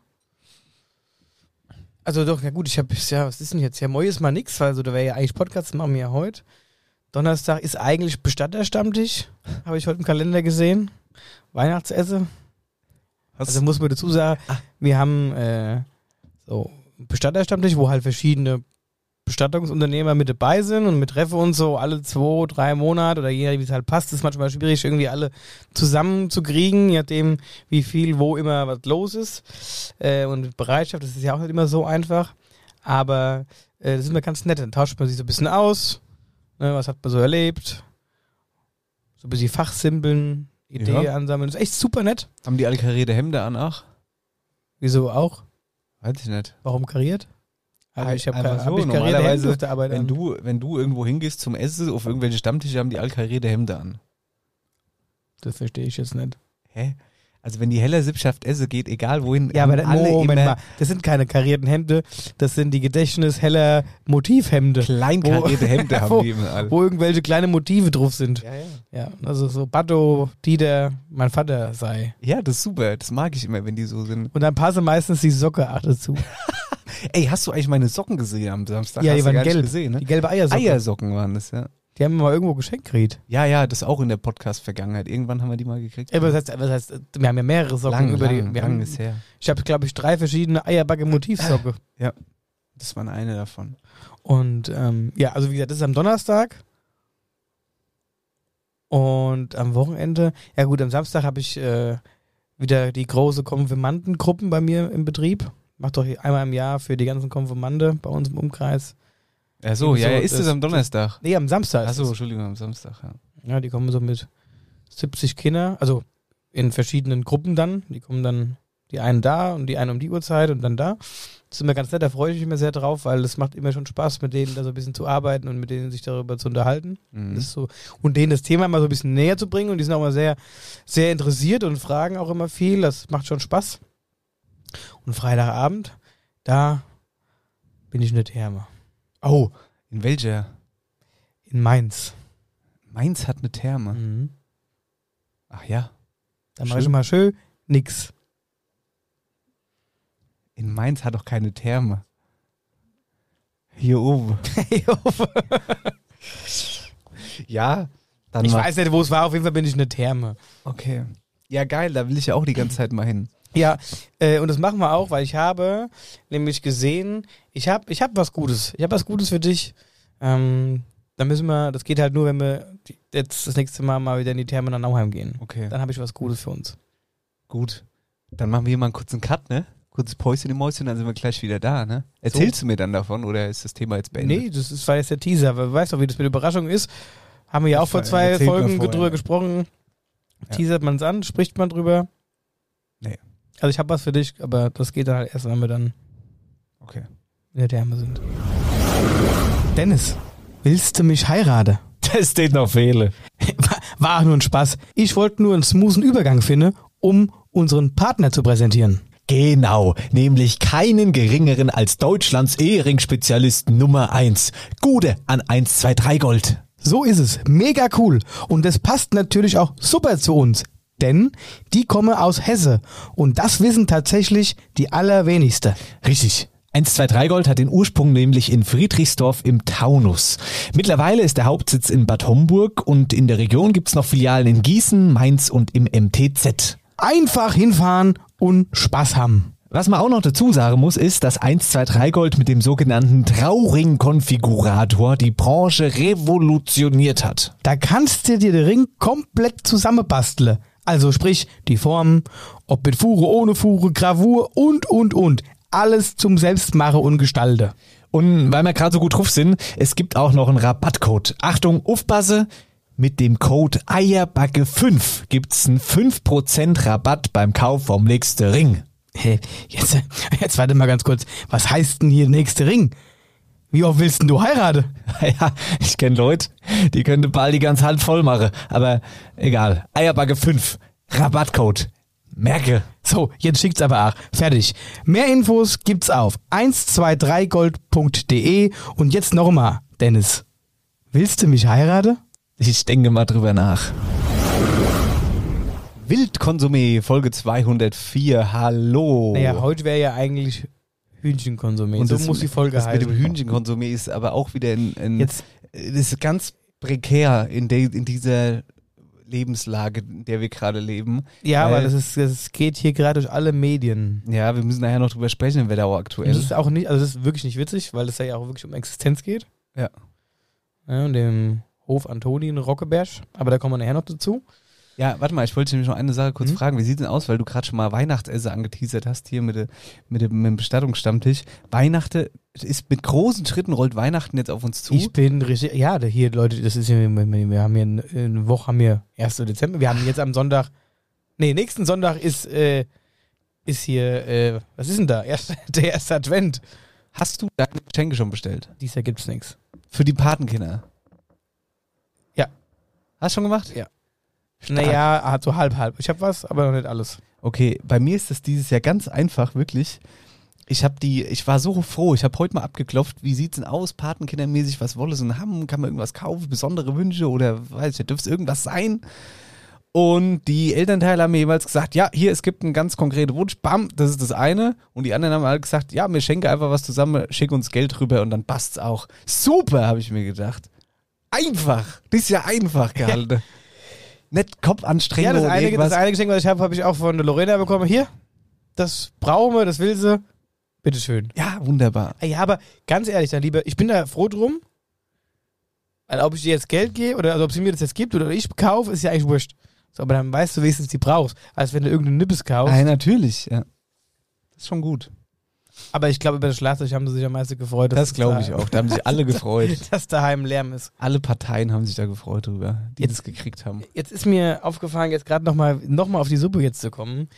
Also doch, ja gut, was ist denn jetzt? Ja, morgen ist mal nix, weil da wäre ja eigentlich Podcast, machen wir ja heute. Donnerstag ist eigentlich Bestatterstammtisch, habe ich heute im Kalender gesehen. Weihnachtsesse. Also muss man dazu sagen, wir haben so einen Bestatterstammtisch, wo halt verschiedene Bestattungsunternehmer mit dabei sind und mit Treffe und so alle 2-3 Monate oder je nachdem, wie es halt passt, ist manchmal schwierig, irgendwie alle zusammenzukriegen, je nachdem, wie viel, wo immer was los ist. Und Bereitschaft, das ist ja auch nicht immer so einfach. Aber das ist immer ganz nett. Dann tauscht man sich so ein bisschen aus. Ne, was hat man so erlebt? So ein bisschen Fachsimpeln, Ideen ansammeln. Das ist echt super nett. Haben die alle karierte Hemden an, ach? Wieso auch? Weiß ich nicht. Warum kariert? Also ich habe Einfach so, karierte Hemden normalerweise, auf der Arbeit wenn du irgendwo hingehst zum Essen, auf irgendwelche Stammtische, haben die alle karierte Hemden an. Das verstehe ich jetzt nicht. Hä? Also wenn die Heller Sippschaft esse geht, egal wohin, Ja, aber haben alle Moment immer mal, das sind keine karierten Hemden, das sind die Gedächtnis-Heller Motivhemde. klein karierte Hemden haben die immer alle. Wo irgendwelche kleine Motive drauf sind. Ja. Ja, also so Batto, Dieter, mein Vater sei. Ja, das ist super. Das mag ich immer, wenn die so sind. Und dann passe meistens die Socke auch dazu. Ey, hast du eigentlich meine Socken gesehen am Samstag? Ja, hast die du waren gar nicht gelb. gesehen, ne? Die gelbe Eiersocke. Eiersocken waren das, ja. Die haben wir mal irgendwo geschenkt gekriegt. Ja, das ist auch in der Podcast-Vergangenheit. Irgendwann haben wir die mal gekriegt. Was heißt, wir haben ja mehrere Socken Lang ist her. Ich habe, glaube ich, 3 verschiedene Eierbacke-Motivsocke. Ja, das war eine davon. Und also wie gesagt, das ist am Donnerstag. Und am Wochenende, ja gut, am Samstag habe ich wieder die große Konfirmandengruppen bei mir im Betrieb. Mach doch einmal im Jahr für die ganzen Konfirmande bei uns im Umkreis. Ach so, ist das am Donnerstag? Nee, am Samstag. Achso, Entschuldigung, am Samstag, ja. Ja, die kommen so mit 70 Kinder, also in verschiedenen Gruppen dann. Die kommen dann, die einen da und die einen um die Uhrzeit und dann da. Das ist immer ganz nett, da freue ich mich immer sehr drauf, weil es macht immer schon Spaß, mit denen da so ein bisschen zu arbeiten und mit denen sich darüber zu unterhalten. Mhm. Das ist so, und denen das Thema mal so ein bisschen näher zu bringen und die sind auch immer sehr, sehr interessiert und fragen auch immer viel. Das macht schon Spaß. Und Freitagabend, da bin ich in der Therme. Oh, in welcher? In Mainz. Mainz hat eine Therme. Mhm. Ach ja. Da mache ich mal schön nix. In Mainz hat doch keine Therme. Hier oben. Ja, dann Ich weiß nicht, wo es war, auf jeden Fall bin ich in der Therme. Okay. Ja, geil, da will ich ja auch die ganze Zeit mal hin. Ja, und das machen wir auch, weil ich habe nämlich gesehen, ich hab was Gutes. Ich habe was Gutes für dich. Da müssen wir, das geht halt nur, wenn wir jetzt das nächste Mal wieder in die Therme nach Nauheim gehen. Okay. Dann habe ich was Gutes für uns. Gut. Dann machen wir hier mal einen kurzen Cut, ne? Kurzes Päuschen im Mäuschen, dann sind wir gleich wieder da, ne? Erzählst du mir dann davon oder ist das Thema jetzt beendet? Nee, das war jetzt der Teaser, weil du weißt doch, wie das mit Überraschung ist. Haben wir ja auch vor 2 Folgen drüber gesprochen. Ja. Teasert man es an, spricht man drüber. Nee. Also ich habe was für dich, aber das geht dann halt erst, wenn wir dann in der Therme sind. Dennis, willst du mich heiraten? Das steht noch Fehle. War nur ein Spaß. Ich wollte nur einen smoothen Übergang finden, um unseren Partner zu präsentieren. Genau, nämlich keinen geringeren als Deutschlands Ehering-Spezialist Nummer 1. Gude an 123 Gold. So ist es. Mega cool. Und das passt natürlich auch super zu uns. Denn die kommen aus Hesse. Und das wissen tatsächlich die allerwenigsten. Richtig. 123 Gold hat den Ursprung nämlich in Friedrichsdorf im Taunus. Mittlerweile ist der Hauptsitz in Bad Homburg und in der Region gibt's noch Filialen in Gießen, Mainz und im MTZ. Einfach hinfahren und Spaß haben. Was man auch noch dazu sagen muss, ist, dass 123 Gold mit dem sogenannten Trauring-Konfigurator die Branche revolutioniert hat. Da kannst du dir den Ring komplett zusammenbasteln. Also sprich, die Form, ob mit Fuhre, ohne Fuhre, Gravur und. Alles zum Selbstmachen und Gestalten. Und weil wir gerade so gut drauf sind, es gibt auch noch einen Rabattcode. Achtung, aufpasse, mit dem Code Eierbacke5 gibt's einen 5% Rabatt beim Kauf vom nächsten Ring. Hey, jetzt warte mal ganz kurz. Was heißt denn hier nächste Ring? Wie oft willst denn du heiraten? Ja, ich kenne Leute, die könnte bald die ganze Hand voll machen. Aber egal, Eierbacke5, Rabattcode. Merke. So, jetzt schickt's aber auch. Fertig. Mehr Infos gibt's auf 123gold.de. Und jetzt nochmal, Dennis. Willst du mich heiraten? Ich denke mal drüber nach. Wildkonsumé, Folge 204, hallo. Naja, heute wäre ja eigentlich Hühnchenkonsumé. Und so das, muss die Folge das heißen. mit dem Hühnchenkonsumé ist aber auch wieder Jetzt, das ist ganz prekär in dieser Lebenslage, in der wir gerade leben. ja, Weil- aber das geht hier gerade durch alle Medien. Ja, wir müssen nachher noch drüber sprechen, in Wetterau aktuell. Das ist auch nicht, also das ist wirklich nicht witzig, weil es ja auch wirklich um Existenz geht. Ja. Ja, und dem Hof Antoni in Rockeberg. Aber da kommen wir nachher noch dazu. Ja, warte mal, ich wollte nämlich noch eine Sache kurz fragen. Wie sieht denn aus, weil du gerade schon mal Weihnachtsesse angeteasert hast hier mit dem Bestattungsstammtisch. Weihnachten ist mit großen Schritten rollt Weihnachten jetzt auf uns zu. Ich bin richtig, ja, hier, Leute, das ist ja, wir haben hier eine Woche, haben wir 1. Dezember, wir haben jetzt am Sonntag, nächsten Sonntag ist hier, was ist denn da? Der erste Advent. Hast du deine Geschenke schon bestellt? Dieses Jahr gibt's nichts. Für die Patenkinder? Ja. Hast du schon gemacht? Ja. Naja, hat so halb. Ich habe was, aber noch nicht alles. Okay, bei mir ist das dieses Jahr ganz einfach, wirklich. Ich war so froh, ich habe heute mal abgeklopft, wie sieht's denn aus, patenkindermäßig, was wolle sie haben, kann man irgendwas kaufen, besondere Wünsche oder weiß ich, dürfte es irgendwas sein? Und die Elternteile haben mir jeweils gesagt, ja, hier, es gibt einen ganz konkreten Wunsch, bam, das ist das eine. Und die anderen haben halt gesagt, ja, wir schenken einfach was zusammen, schick uns Geld rüber und dann passt's auch. Super, habe ich mir gedacht. Einfach, das ist ja einfach gehalten. Ja. Nicht Kopfanstrengung Ja, oder das irgendwas. eine Geschenk, was ich habe ich auch von der Lorena bekommen. Hier, das brauchen wir, das will sie. Bitteschön. Ja, wunderbar. Ja, aber ganz ehrlich, dann lieber, ich bin da froh drum, weil ob ich dir jetzt Geld gebe oder also ob sie mir das jetzt gibt oder ich kaufe, ist ja eigentlich wurscht. So, aber dann weißt du wenigstens, die brauchst. Als wenn du irgendeinen Nippes kaufst. Ja, natürlich, ja. Das ist schon gut. Aber ich glaube, über das Schlagzeug haben sie sich am meisten gefreut. Das glaube ich auch. Da haben sich alle gefreut. Dass daheim Lärm ist. Alle Parteien haben sich da gefreut drüber, die das gekriegt haben. Jetzt ist mir aufgefallen, jetzt gerade noch mal auf die Suppe jetzt zu kommen.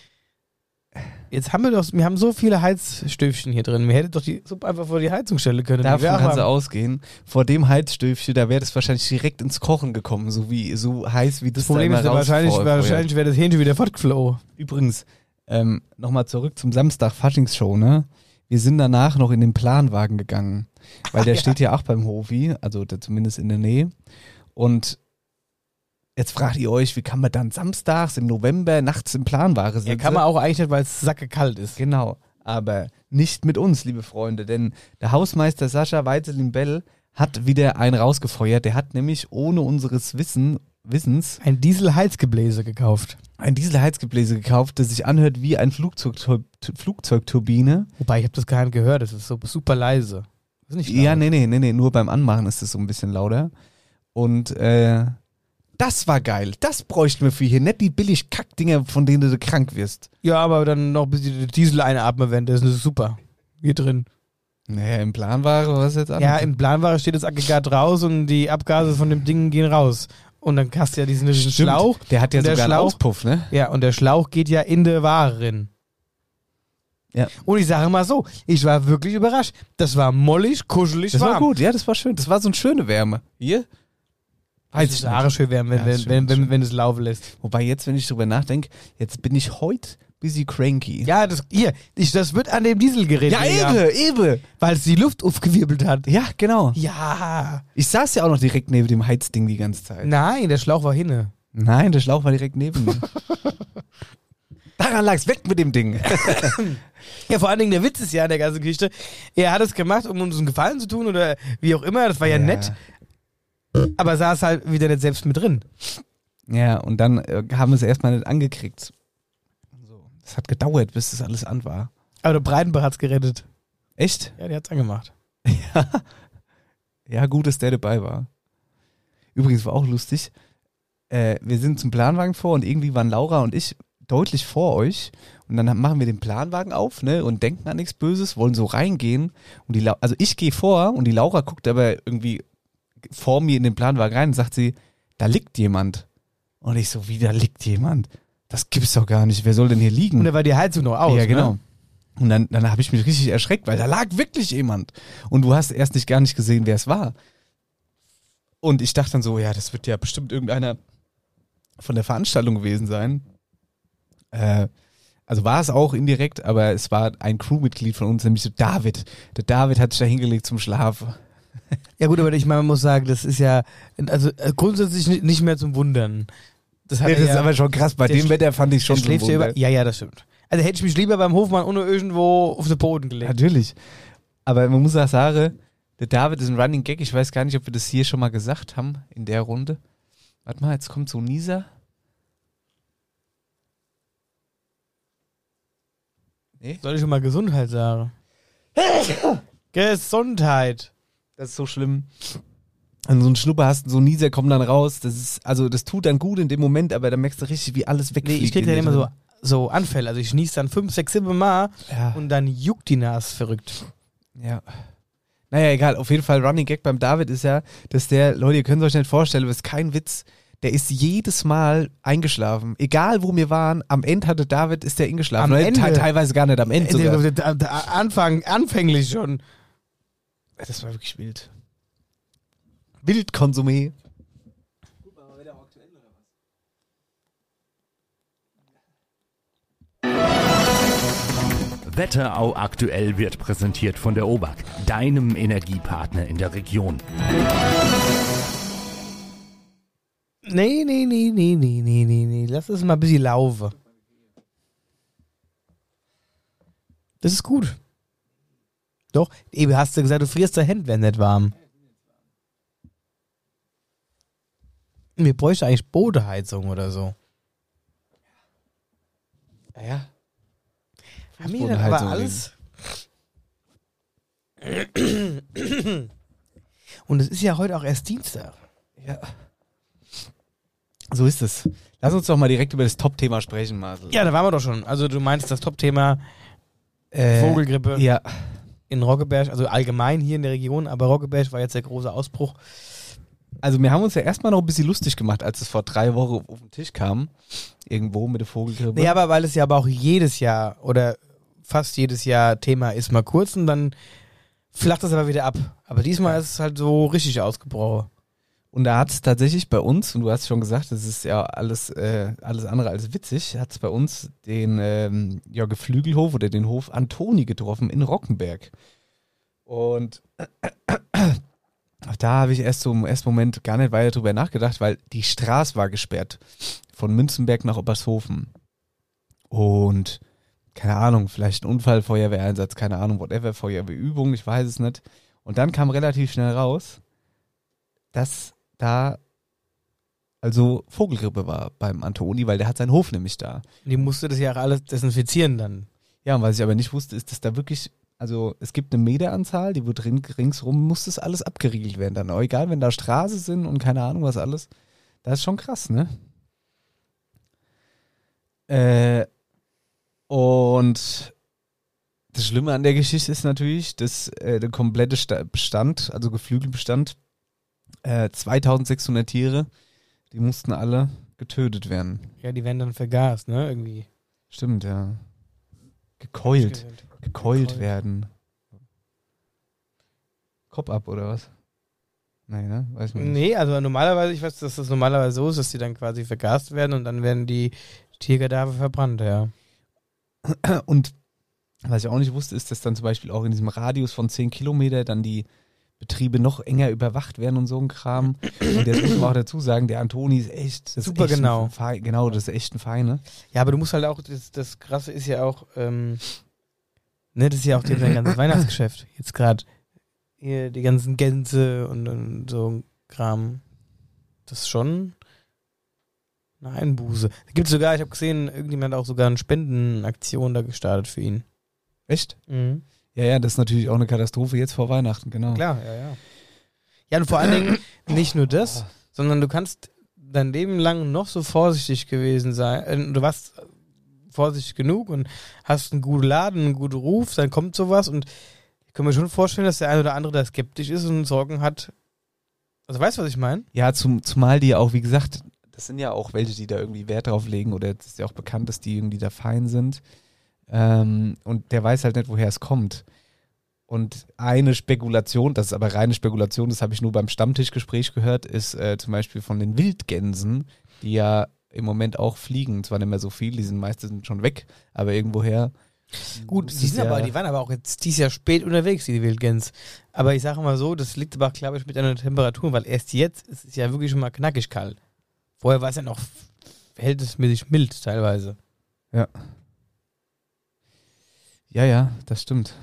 Jetzt haben wir haben so viele Heizstöfchen hier drin. Wir hätten doch die Suppe einfach vor die Heizung stellen können. Davon kannst du ausgehen. Vor dem Heizstöfchen, da wäre das wahrscheinlich direkt ins Kochen gekommen, so heiß wie das da Problem immer ist, wahrscheinlich wäre das Hähnchen wieder fortgeflogen. Übrigens, nochmal zurück zum Samstag Faschingsshow, ne? Wir sind danach noch in den Planwagen gegangen, weil der steht ja auch beim Hofi, also zumindest in der Nähe. Und jetzt fragt ihr euch, wie kann man dann samstags im November nachts im Planwagen sitzen? Ja, kann man auch eigentlich nicht, weil es sacke kalt ist. Genau, aber nicht mit uns, liebe Freunde, denn der Hausmeister Sascha Weizelin-Bell hat wieder einen rausgefeuert. Der hat nämlich ohne unseres Wissens ein Dieselheizgebläse gekauft. Ein Dieselheizgebläse gekauft, das sich anhört wie ein Flugzeugturbine. Wobei, ich habe das gar nicht gehört, das ist so super leise. Das ist nicht laut. Ja, nee, nur beim Anmachen ist es so ein bisschen lauter. Und das war geil. Das bräuchten wir für hier. Nicht die billig Kackdinger, von denen du krank wirst. Ja, aber dann noch ein bisschen Diesel einatmen, wenn das ist super. Hier drin. Naja, im Planware, was jetzt an? Ja, im Planware steht das Aggregat raus und die Abgase von dem Ding gehen raus. Und dann hast du ja diesen Schlauch. Der hat ja Und der sogar einen Schlauch- Auspuff, ne? Ja, und der Schlauch geht ja in die Ware rein. Ja. Und ich sage mal so, ich war wirklich überrascht. Das war mollig, kuschelig, Das warm. war gut, ja, das war schön. Das war so eine schöne Wärme. Hier? Es ist schön wärm, Ja, das stimmt, wenn es laufen lässt. Wobei jetzt, wenn ich drüber nachdenke, jetzt bin ich heute bisschen cranky. Ja, das wird an dem Dieselgerät. Eben. Weil es die Luft aufgewirbelt hat. Ja, genau. Ja. Ich saß ja auch noch direkt neben dem Heizding die ganze Zeit. Nein, der Schlauch war hinne. Nein, der Schlauch war direkt neben mir. Daran lag's, weg mit dem Ding. Ja, vor allen Dingen der Witz ist ja an der ganzen Geschichte, er hat es gemacht, um uns einen Gefallen zu tun oder wie auch immer, das war ja nett, aber saß halt wieder nicht selbst mit drin. Ja, und dann haben wir es erstmal nicht angekriegt. So. Das hat gedauert, bis das alles an war. Aber der Breitenbach hat's gerettet. Echt? Ja, der hat's angemacht. Ja, gut, dass der dabei war. Übrigens war auch lustig, wir sind zum Planwagen vor und irgendwie waren Laura und ich deutlich vor euch und dann machen wir den Planwagen auf, ne, und denken an nichts Böses, wollen so reingehen und also ich gehe vor und die Laura guckt aber irgendwie vor mir in den Planwagen rein und sagt sie, da liegt jemand. Und ich so, wie, da liegt jemand? Das gibt's doch gar nicht, wer soll denn hier liegen? Und da war die Heizung noch aus. Ja, genau. Ne? Und dann habe ich mich richtig erschreckt, weil da lag wirklich jemand. Und du hast erst gar nicht gesehen, wer es war. Und ich dachte dann so, ja, das wird ja bestimmt irgendeiner von der Veranstaltung gewesen sein. Also war es auch indirekt, aber es war ein Crewmitglied von uns, nämlich so David. Der David hat sich da hingelegt zum Schlaf. Ja gut, aber ich meine, man muss sagen, das ist ja grundsätzlich nicht mehr zum Wundern. Das ist aber schon krass. Bei dem Wetter fand ich schon so schläft ja, das stimmt. Also hätte ich mich lieber beim Hofmann ohne irgendwo auf den Boden gelegt. Natürlich. Aber man muss auch sagen, der David ist ein Running Gag. Ich weiß gar nicht, ob wir das hier schon mal gesagt haben in der Runde. Warte mal, jetzt kommt so ein Nieser. Nee? Soll ich schon mal Gesundheit sagen? Gesundheit. Das ist so schlimm. Wenn du so einen Schnupper hast, so ein Nieser kommt dann raus. Das tut dann gut in dem Moment, aber dann merkst du richtig, wie alles wegfliegt. Nee, ich krieg dann immer so Anfälle. Also ich nies dann 5, 6, 7 Mal und dann juckt die Nase verrückt. Ja. Naja, egal. Auf jeden Fall, Running Gag beim David ist ja, dass der, Leute, ihr könnt es euch nicht vorstellen, aber es ist kein Witz, der ist jedes Mal eingeschlafen. Egal, wo wir waren, am Ende hatte David, ist der eingeschlafen. Am Ende? Teilweise gar nicht am Ende sogar. Anfänglich schon. Das war wirklich wild. Wildkonsumé. Wetterau aktuell wird präsentiert von der OBAK, deinem Energiepartner in der Region. Nee. Lass es mal ein bisschen laufen. Das ist gut. Doch, eben hast du gesagt, du frierst dein Hemd, wenn nicht warm. Wir bräuchten eigentlich Bodeheizung oder so. Ja. Haben wir dann aber alles? Und es ist ja heute auch erst Dienstag. Ja. So ist es. Lass uns doch mal direkt über das Top-Thema sprechen, Marcel. Ja, da waren wir doch schon. Also du meinst das Top-Thema Vogelgrippe in Roggeberg, also allgemein hier in der Region, aber Roggeberg war jetzt der große Ausbruch. Also wir haben uns ja erstmal noch ein bisschen lustig gemacht, als es vor 3 Wochen auf den Tisch kam. Irgendwo mit der Vogelgrippe. Ja, aber weil es ja aber auch jedes Jahr oder fast jedes Jahr Thema ist, mal kurz und dann flacht das aber wieder ab. Aber diesmal ist es halt so richtig ausgebrochen. Und da hat es tatsächlich bei uns, und du hast schon gesagt, das ist ja alles andere als witzig, hat es bei uns den Geflügelhof oder den Hof Antoni getroffen in Rockenberg. Und da habe ich erst so im ersten Moment gar nicht weiter drüber nachgedacht, weil die Straße war gesperrt. Von Münzenberg nach Obershofen. Und keine Ahnung, vielleicht ein Unfall, Feuerwehreinsatz, keine Ahnung, whatever, Feuerwehrübung, ich weiß es nicht. Und dann kam relativ schnell raus, dass da also Vogelgrippe war beim Antoni, weil der hat seinen Hof nämlich da. Die musste das ja alles desinfizieren dann. Ja, und was ich aber nicht wusste, ist, dass da wirklich, also es gibt eine Meteranzahl, die wird ringsrum, muss das alles abgeriegelt werden dann. Auch egal, wenn da Straße sind und keine Ahnung was alles. Das ist schon krass, ne? Und das Schlimme an der Geschichte ist natürlich, dass der komplette Bestand, also Geflügelbestand, 2600 Tiere, die mussten alle getötet werden. Ja, die werden dann vergast, ne, irgendwie. Stimmt, ja. Gekeult werden. Kopf ab, oder was? Nein, ne? Weiß man nicht. Nee, also normalerweise, ich weiß, dass das normalerweise so ist, dass die dann quasi vergast werden und dann werden die Tierkadaver verbrannt, ja. Und was ich auch nicht wusste, ist, dass dann zum Beispiel auch in diesem Radius von 10 Kilometer dann die Betriebe noch enger überwacht werden und so ein Kram. Und jetzt muss man auch dazu sagen, der Antoni ist echt, das Super ist echt genau. Genau, das ist echt ein Feine. Ja, aber du musst halt auch, das Krasse ist ja auch, ne, das ist ja auch dein ganzes Weihnachtsgeschäft. Jetzt gerade hier die ganzen Gänse und so ein Kram. Das ist schon eine Einbuße. Da gibt es sogar, ich habe gesehen, irgendjemand hat auch sogar eine Spendenaktion da gestartet für ihn. Echt? Mhm. Ja, das ist natürlich auch eine Katastrophe jetzt vor Weihnachten, genau. Klar, ja. Ja, und vor allen Dingen nicht nur das, sondern du kannst dein Leben lang noch so vorsichtig gewesen sein. Du warst vorsichtig genug und hast einen guten Laden, einen guten Ruf, dann kommt sowas und ich kann mir schon vorstellen, dass der eine oder andere da skeptisch ist und Sorgen hat. Also weißt du, was ich meine? Ja, zumal die auch, wie gesagt, das sind ja auch welche, die da irgendwie Wert drauf legen oder es ist ja auch bekannt, dass die irgendwie da fein sind. Und der weiß halt nicht, woher es kommt. Und eine Spekulation, das ist aber reine Spekulation, das habe ich nur beim Stammtischgespräch gehört, ist zum Beispiel von den Wildgänsen, die ja im Moment auch fliegen. Zwar nicht mehr so viel, die sind meistens schon weg, aber irgendwoher. Gut, die waren aber auch jetzt dieses Jahr spät unterwegs, die Wildgänse. Aber ich sage mal so, das liegt aber, glaube ich, mit einer Temperatur, weil erst jetzt ist es ja wirklich schon mal knackig kalt. Vorher war es ja noch verhältnismäßig mild teilweise. Ja. Ja, das stimmt.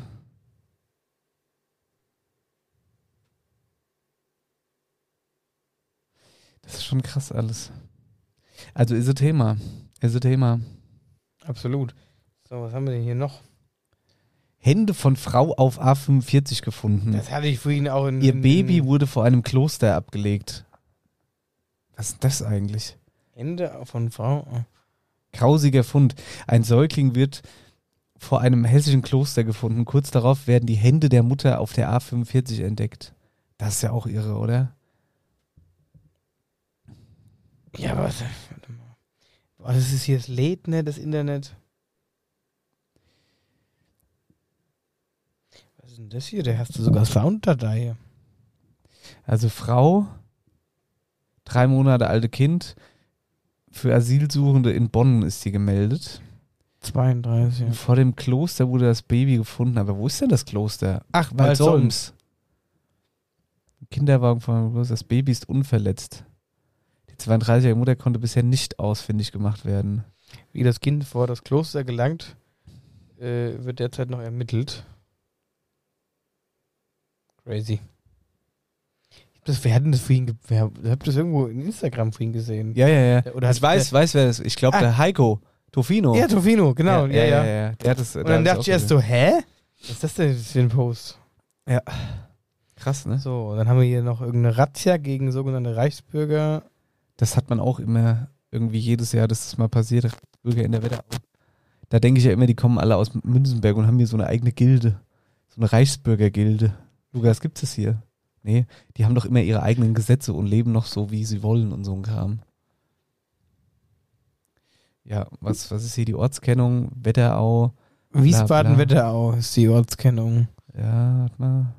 Das ist schon krass alles. Also ist ein Thema. Absolut. So, was haben wir denn hier noch? Hände von Frau auf A45 gefunden. Das hatte ich vorhin auch in... Ihr Baby wurde vor einem Kloster abgelegt. Was ist das eigentlich? Hände von Frau... Grausiger Fund. Ein Säugling wird vor einem hessischen Kloster gefunden. Kurz darauf werden die Hände der Mutter auf der A45 entdeckt. Das ist ja auch irre, oder? Ja, aber warte mal. Boah, das ist hier das lädt, ne, das Internet. Was ist denn das hier? Der hast du sogar Sounddatei. Also Frau, 3 Monate alte Kind, für Asylsuchende in Bonn ist sie gemeldet. 32. Und vor dem Kloster wurde das Baby gefunden. Aber wo ist denn das Kloster? Ach, Waldsolms. Kinderwagen vor dem Kloster. Das Baby ist unverletzt. Die 32-jährige Mutter konnte bisher nicht ausfindig gemacht werden. Wie das Kind vor das Kloster gelangt, wird derzeit noch ermittelt. Crazy. Wer hat denn das vorhin, habt das irgendwo in Instagram vorhin gesehen? Ja. Oder ich weiß, wer das ist. Ich glaube, der Heiko Tofino. Ja, Tofino, genau. Ja. Der hat das, und dann dachte ich erst so, hä? Was ist das denn für ein Post? Ja. Krass, ne? So, dann haben wir hier noch irgendeine Razzia gegen sogenannte Reichsbürger. Das hat man auch immer irgendwie jedes Jahr, dass das mal passiert, Reichsbürger in der Wetterau. Da denke ich ja immer, die kommen alle aus Münzenberg und haben hier so eine eigene Gilde. So eine Reichsbürgergilde. Lukas, gibt es hier? Nee, die haben doch immer ihre eigenen Gesetze und leben noch so, wie sie wollen und so ein Kram. Ja, was ist hier die Ortskennung? Wetterau. Wiesbaden-Wetterau ist die Ortskennung. Ja, warte mal.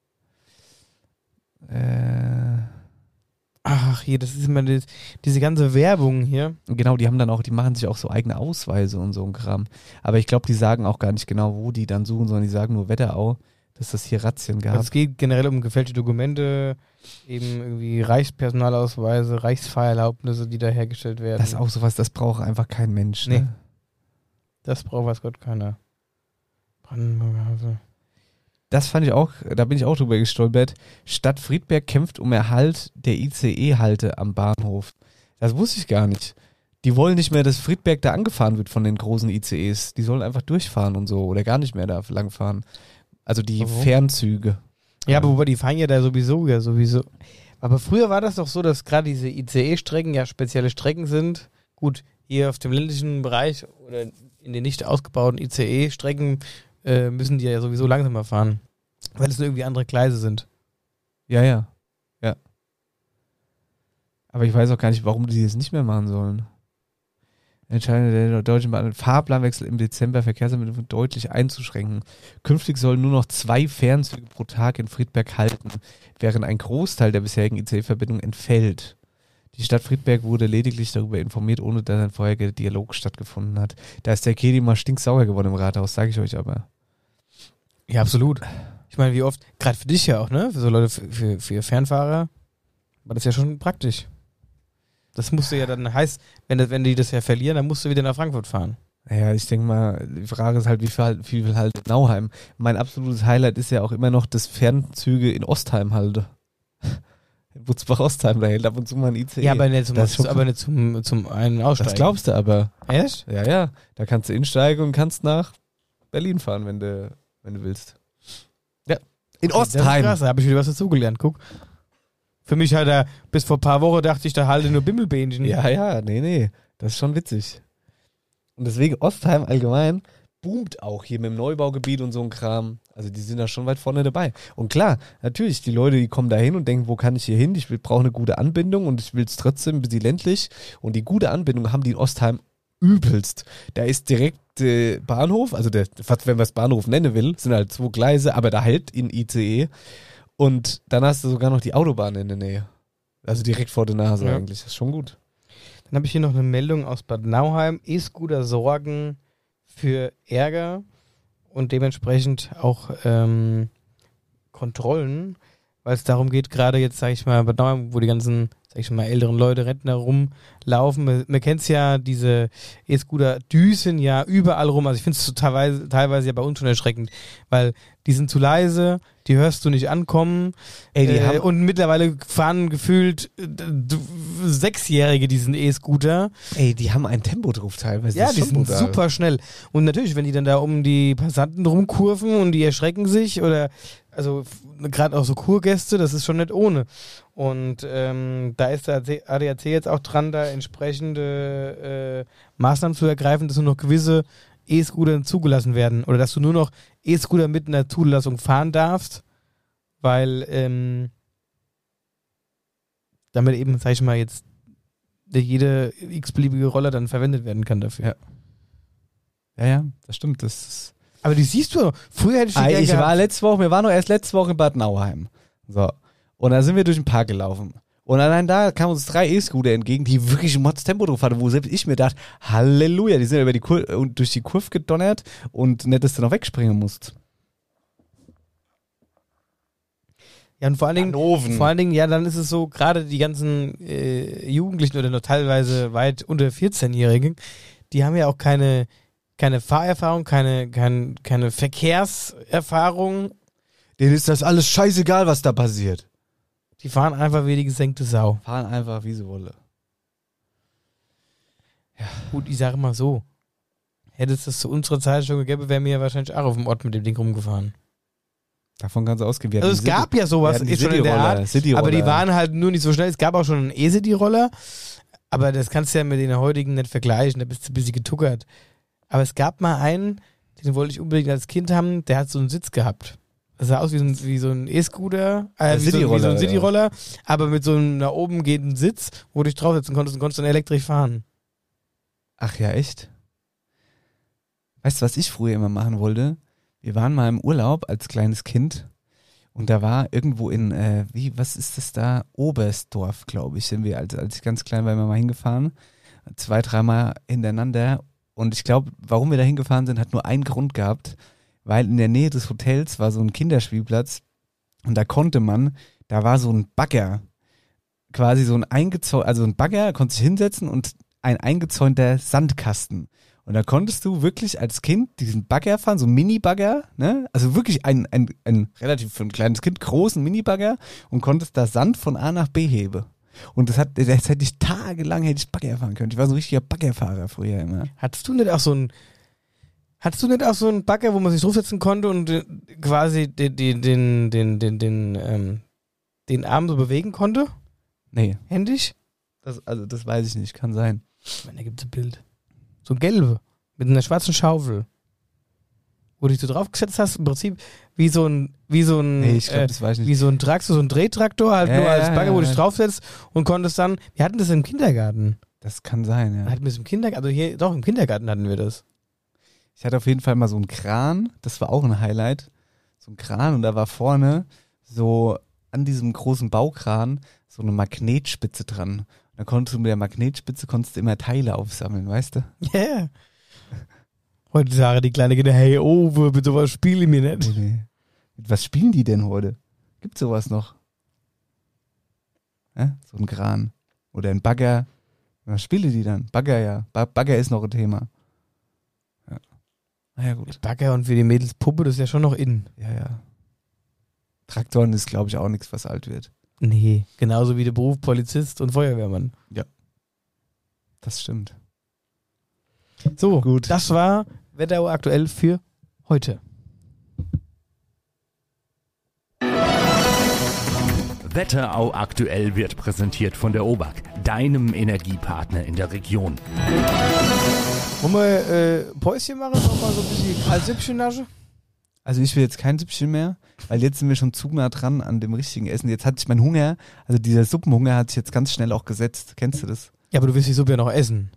Ach, hier, das ist immer diese ganze Werbung hier. Genau, die machen sich auch so eigene Ausweise und so ein Kram. Aber ich glaube, die sagen auch gar nicht genau, wo die dann suchen, sondern die sagen nur Wetterau, dass das hier Razzien gab. Also es geht generell um gefälschte Dokumente, eben irgendwie Reichspersonalausweise, Reichsfahrerlaubnisse, die da hergestellt werden. Das ist auch sowas, das braucht einfach kein Mensch. Nee. Ne? Das braucht weiß Gott keiner. Brandenburger Havel. Das fand ich auch, da bin ich auch drüber gestolpert. Stadt Friedberg kämpft um Erhalt der ICE-Halte am Bahnhof. Das wusste ich gar nicht. Die wollen nicht mehr, dass Friedberg da angefahren wird von den großen ICEs. Die sollen einfach durchfahren und so oder gar nicht mehr da langfahren. Also die Fernzüge. Ja, aber wobei die fahren ja da sowieso. Aber früher war das doch so, dass gerade diese ICE-Strecken ja spezielle Strecken sind. Gut, hier auf dem ländlichen Bereich oder in den nicht ausgebauten ICE-Strecken müssen die ja sowieso langsamer fahren. Weil es nur irgendwie andere Gleise sind. Ja. Aber ich weiß auch gar nicht, warum die das nicht mehr machen sollen. Entscheidung der Deutschen Bahn, Fahrplanwechsel im Dezember, Verkehrsanbindung deutlich einzuschränken. Künftig sollen nur noch 2 Fernzüge pro Tag in Friedberg halten, während ein Großteil der bisherigen ICE-Verbindungen entfällt. Die Stadt Friedberg wurde lediglich darüber informiert, ohne dass ein vorheriger Dialog stattgefunden hat. Da ist der Kedi mal stinksauer geworden im Rathaus, sage ich euch aber. Ja, absolut. Ich meine, wie oft, gerade für dich ja auch, ne? Für so Leute, für Fernfahrer, war das ja schon praktisch. Das musst du ja dann, heißt, wenn die das ja verlieren, dann musst du wieder nach Frankfurt fahren. Ja, ich denke mal, die Frage ist halt, wie viel halt Nauheim. Mein absolutes Highlight ist ja auch immer noch, dass Fernzüge in Ostheim halte. In Butzbach-Ostheim, da hält ab und zu mal ein ICE. Ja, aber nicht Das zum einen Aussteigen. Das glaubst du aber. Echt? Ja. Da kannst du insteigen und kannst nach Berlin fahren, wenn du willst. Ja. In Das ist Ostheim. krass, da habe ich wieder was dazugelernt, guck. Für mich hat er, bis vor ein paar Wochen dachte ich, da halte nur Bimmelbähnchen. Ja, nee. Das ist schon witzig. Und deswegen Ostheim allgemein boomt auch hier mit dem Neubaugebiet und so ein Kram. Also die sind da schon weit vorne dabei. Und klar, natürlich, die Leute, die kommen da hin und denken, wo kann ich hier hin? Ich brauche eine gute Anbindung und ich will es trotzdem ein bisschen ländlich. Und die gute Anbindung haben die in Ostheim übelst. Da ist direkt Bahnhof, also wenn man es Bahnhof nennen will, sind halt 2 Gleise, aber da hält in ICE. Und dann hast du sogar noch die Autobahn in der Nähe. Also direkt vor der Nase eigentlich. Das ist schon gut. Dann habe ich hier noch eine Meldung aus Bad Nauheim. E-Scooter sorgen für Ärger und dementsprechend auch Kontrollen, weil es darum geht, gerade jetzt, sage ich mal, Bad Nauheim, wo die ganzen, sag ich mal, älteren Leute, Rentner rumlaufen. Man kennt es ja, diese E-Scooter düsen ja überall rum. Also ich finde es teilweise ja bei uns schon erschreckend, weil die sind zu leise, die hörst du nicht ankommen. Ey, und mittlerweile fahren gefühlt 6-Jährige diesen E-Scooter. Ey, die haben ein Tempo drauf teilweise. Ja, Das ist die schon sind brutal. super schnell. Und natürlich, wenn die dann da um die Passanten rumkurven und die erschrecken sich oder, also gerade auch so Kurgäste, das ist schon nicht ohne. Und da ist der ADAC jetzt auch dran, da entsprechende Maßnahmen zu ergreifen, dass nur noch gewisse E-Scooter zugelassen werden oder dass du nur noch E-Scooter mit einer Zulassung fahren darfst, weil damit eben, sag ich mal, jetzt jede x-beliebige Roller dann verwendet werden kann dafür. Ja, das stimmt. Das ist Aber die siehst du, früher hätte ich die gern wir waren noch erst letzte Woche in Bad Nauheim. So. Und da sind wir durch den Park gelaufen. Und allein da kamen uns 3 E-Scooter entgegen, die wirklich ein Mods-Tempo drauf hatten, wo selbst ich mir dachte, Halleluja, die sind über die durch die Kurve gedonnert und nicht, dass du noch wegspringen musst. Ja, und vor allen Dingen, ja, dann ist es so, gerade die ganzen Jugendlichen oder noch teilweise weit unter 14-Jährigen, die haben ja auch keine Fahrerfahrung, keine Verkehrserfahrung. Denen ist das alles scheißegal, was da passiert. Die fahren einfach wie die gesenkte Sau. Fahren einfach, wie sie wollen. Gut, ich sage mal so, hätte es das zu unserer Zeit schon gegeben, wären wir ja wahrscheinlich auch auf dem Ort mit dem Ding rumgefahren. Davon kannst du ausgehen. Also es gab ja sowas schon in der Art, aber die waren halt nur nicht so schnell. Es gab auch schon einen E-City-Roller, aber das kannst du ja mit den heutigen nicht vergleichen, da bist du ein bisschen getuckert. Aber es gab mal einen, den wollte ich unbedingt als Kind haben, der hat so einen Sitz gehabt. Das sah aus wie so ein E-Scooter, wie so ein City-Roller, aber mit so einem nach oben gehenden Sitz, wo du dich draufsetzen konntest und konntest dann elektrisch fahren. Ach ja, echt? Weißt du, was ich früher immer machen wollte? Wir waren mal im Urlaub als kleines Kind und da war irgendwo in, was ist das da? Oberstdorf, glaube ich, sind wir, als ich ganz klein war, mal hingefahren. 2-3 Mal hintereinander. Und ich glaube, warum wir da hingefahren sind, hat nur einen Grund gehabt, weil in der Nähe des Hotels war so ein Kinderspielplatz und da war so ein Bagger, quasi so ein ein Bagger, konnte sich hinsetzen und ein eingezäunter Sandkasten. Und da konntest du wirklich als Kind diesen Bagger fahren, so einen Mini-Bagger, ne? Also wirklich ein relativ für ein kleines Kind großen Mini-Bagger und konntest da Sand von A nach B heben. Und das hätte ich tagelang Bagger fahren können. Ich war so ein richtiger Baggerfahrer früher immer. Hattest du nicht auch so einen Bagger, wo man sich draufsetzen konnte und quasi den Arm so bewegen konnte? Nee. Händisch? Das weiß ich nicht, kann sein. Ich meine, da gibt es ein Bild. So ein gelbe, mit einer schwarzen Schaufel. Wo du dich so draufgesetzt hast, im Prinzip wie so ein Nee, ich glaube, das weiß ich nicht. wie so ein Traktor, so ein Drehtraktor, halt nur als Bagger, wo du dich draufsetzt und konntest dann, wir hatten das im Kindergarten. Das kann sein, ja. Hatten wir das im Kindergarten, also hier, doch, im Kindergarten hatten wir das. Ich hatte auf jeden Fall mal so einen Kran, das war auch ein Highlight. So ein Kran und da war vorne so an diesem großen Baukran so eine Magnetspitze dran. Und Da konntest du mit der Magnetspitze immer Teile aufsammeln, weißt du? Ja. Yeah. Heutzutage die kleine Kinder, hey, mit sowas spiele ich mir nicht. Nee. Mit was spielen die denn heute? Gibt's sowas noch? Ja? So ein Kran. Oder ein Bagger. Was spielen die dann? Bagger, ja. Bagger ist noch ein Thema. Ja. Naja, gut. Bagger und für die Mädels Puppe, das ist ja schon noch innen. Ja. Traktoren ist, glaube ich, auch nichts, was alt wird. Nee, genauso wie der Beruf Polizist und Feuerwehrmann. Ja. Das stimmt. So, Gut. Das war Wetterau aktuell für heute. Wetterau aktuell wird präsentiert von der OBAK, deinem Energiepartner in der Region. Wollen wir Päuschen machen? Nochmal so ein bisschen als Süppchen-Nasche? Also ich will jetzt kein Süppchen mehr, weil jetzt sind wir schon zu nah dran an dem richtigen Essen. Jetzt hatte ich meinen Hunger, also dieser Suppenhunger hat sich jetzt ganz schnell auch gesetzt. Kennst du das? Ja, aber du willst die Suppe ja noch essen.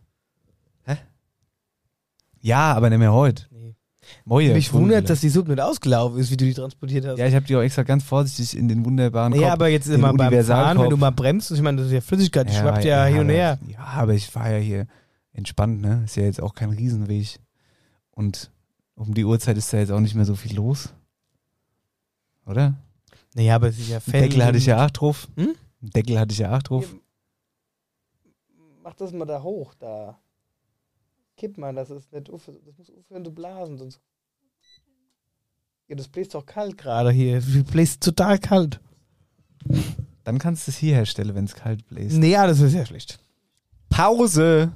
Ja, aber nicht mehr heute. Nee. Moje, Mich wundert, dass die Suppe nicht ausgelaufen ist, wie du die transportiert hast. Ja, ich habe die auch extra ganz vorsichtig in den wunderbaren naja, Korb, aber jetzt den immer beim Fahren, Universalkorb. wenn du mal bremst, ich meine, das ist ja Flüssigkeit, die schwappt ja hin und her. Ja, aber ich war ja hier entspannt, ne? Ist ja jetzt auch kein Riesenweg. Und um die Uhrzeit ist da jetzt auch nicht mehr so viel los. Oder? Naja, aber es ist ja Einen Deckel hatte ich ja auch drauf. Hm? Einen Deckel hatte ich ja auch drauf. Mach das mal da hoch, da. Kipp mal, das ist nicht das muss aufhören zu blasen, sonst. Ja, das bläst doch kalt gerade hier. Das bläst total kalt. Dann kannst du es hier herstellen, wenn es kalt bläst. Nee, ja, das ist ja schlecht. Pause!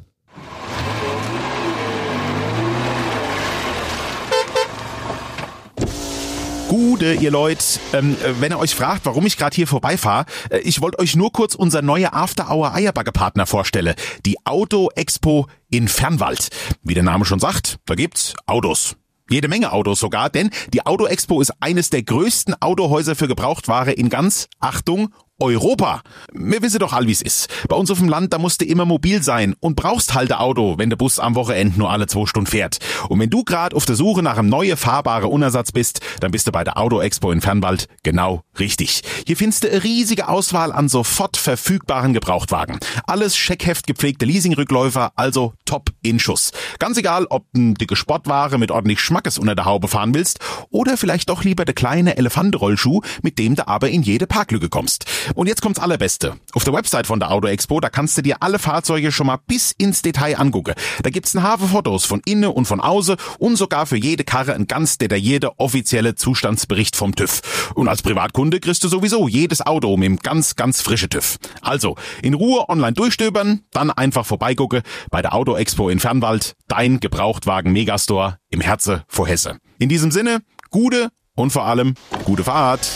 Gude, ihr Leute, wenn ihr euch fragt, warum ich gerade hier vorbeifahre, ich wollte euch nur kurz unser neuer After-Hour-Eierbagger-Partner vorstellen, die Auto Expo in Fernwald. Wie der Name schon sagt, da gibt's Autos. Jede Menge Autos sogar, denn die Auto Expo ist eines der größten Autohäuser für Gebrauchtware in ganz, Achtung, Europa. Wir wissen doch all, wie's ist. Bei uns auf dem Land, da musst du immer mobil sein und brauchst halt ein Auto, wenn der Bus am Wochenende nur alle 2 Stunden fährt. Und wenn du gerade auf der Suche nach einem neuen fahrbaren Unersatz bist, dann bist du bei der Auto Expo in Fernwald genau richtig. Hier findest du eine riesige Auswahl an sofort verfügbaren Gebrauchtwagen. Alles Scheckheft gepflegte Leasingrückläufer, also top in Schuss. Ganz egal, ob du dicke Sportware mit ordentlich Schmackes unter der Haube fahren willst oder vielleicht doch lieber der kleine Elefantenrollschuh, mit dem du aber in jede Parklücke kommst. Und jetzt kommt's Allerbeste. Auf der Website von der Auto Expo, da kannst du dir alle Fahrzeuge schon mal bis ins Detail angucken. Da gibt's ein Haufen Fotos von innen und von außen und sogar für jede Karre ein ganz detaillierter offizielle Zustandsbericht vom TÜV. Und als Privatkunde kriegst du sowieso jedes Auto mit einem ganz, ganz frischen TÜV. Also, in Ruhe online durchstöbern, dann einfach vorbeigucken bei der Auto Expo in Fernwald, dein Gebrauchtwagen-Megastore im Herzen vor Hesse. In diesem Sinne, gute und vor allem gute Fahrt.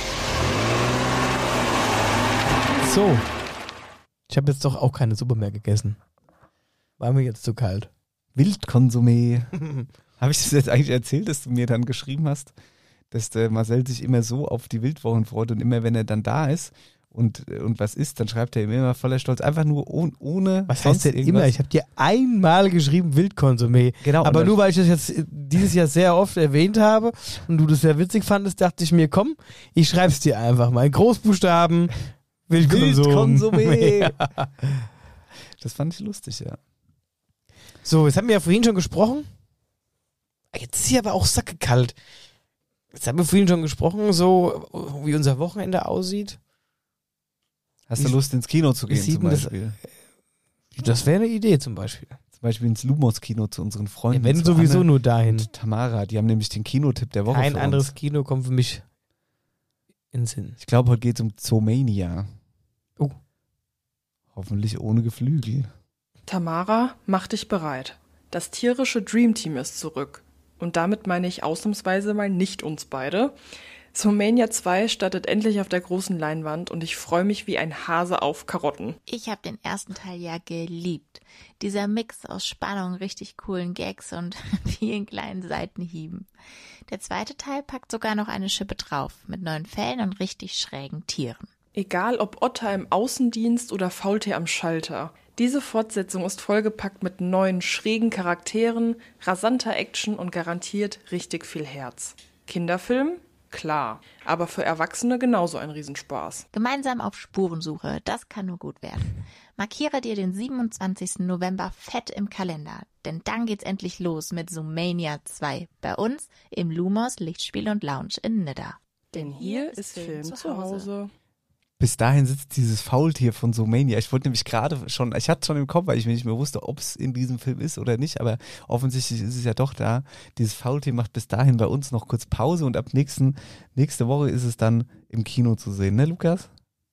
So. Ich habe jetzt doch auch keine Suppe mehr gegessen. War mir jetzt zu kalt. Wildkonsumé. Habe ich das jetzt eigentlich erzählt, dass du mir dann geschrieben hast, dass der Marcel sich immer so auf die Wildwochen freut und immer, wenn er dann da ist und was isst, dann schreibt er ihm immer voller Stolz, einfach nur ohne was heißt denn irgendwas? Immer? Ich habe dir einmal geschrieben Wildkonsumé. Genau. Aber nur weil ich das jetzt dieses Jahr sehr oft erwähnt habe und du das sehr witzig fandest, dachte ich mir, komm, ich schreib's dir einfach mal in Großbuchstaben. Wildkonsumé. Ja. Das fand ich lustig, ja. So, jetzt haben wir ja vorhin schon gesprochen. Jetzt ist hier aber auch sackekalt. Jetzt haben wir vorhin schon gesprochen, so wie unser Wochenende aussieht. Hast du Lust, ins Kino zu gehen zum Beispiel? Das wäre eine Idee zum Beispiel. Zum Beispiel ins Lumos-Kino zu unseren Freunden. Ja, wenn sowieso Anne nur dahin. Und Tamara, die haben nämlich den Kinotipp der Woche. Kein anderes Kino kommt für mich in den Sinn. Ich glaube, heute geht es um Zoomania. Oh. Hoffentlich ohne Geflügel. Tamara, mach dich bereit. Das tierische Dream Team ist zurück. Und damit meine ich ausnahmsweise mal nicht uns beide. Zoomania 2 startet endlich auf der großen Leinwand und ich freue mich wie ein Hase auf Karotten. Ich habe den ersten Teil ja geliebt. Dieser Mix aus Spannung, richtig coolen Gags und vielen kleinen Seitenhieben. Der zweite Teil packt sogar noch eine Schippe drauf, mit neuen Fällen und richtig schrägen Tieren. Egal ob Otter im Außendienst oder Faultier am Schalter. Diese Fortsetzung ist vollgepackt mit neuen, schrägen Charakteren, rasanter Action und garantiert richtig viel Herz. Kinderfilm? Klar. Aber für Erwachsene genauso ein Riesenspaß. Gemeinsam auf Spurensuche, das kann nur gut werden. Markiere dir den 27. November fett im Kalender, denn dann geht's endlich los mit Zoomania 2 bei uns im Lumos Lichtspiel und Lounge in Nidda. Denn hier ist Film zu Hause. Bis dahin sitzt dieses Faultier von Zoomania. Ich wollte nämlich gerade schon, ich hatte schon im Kopf, weil ich mir nicht mehr wusste, ob es in diesem Film ist oder nicht, aber offensichtlich ist es ja doch da. Dieses Faultier macht bis dahin bei uns noch kurz Pause und ab nächste Woche ist es dann im Kino zu sehen, ne Lukas?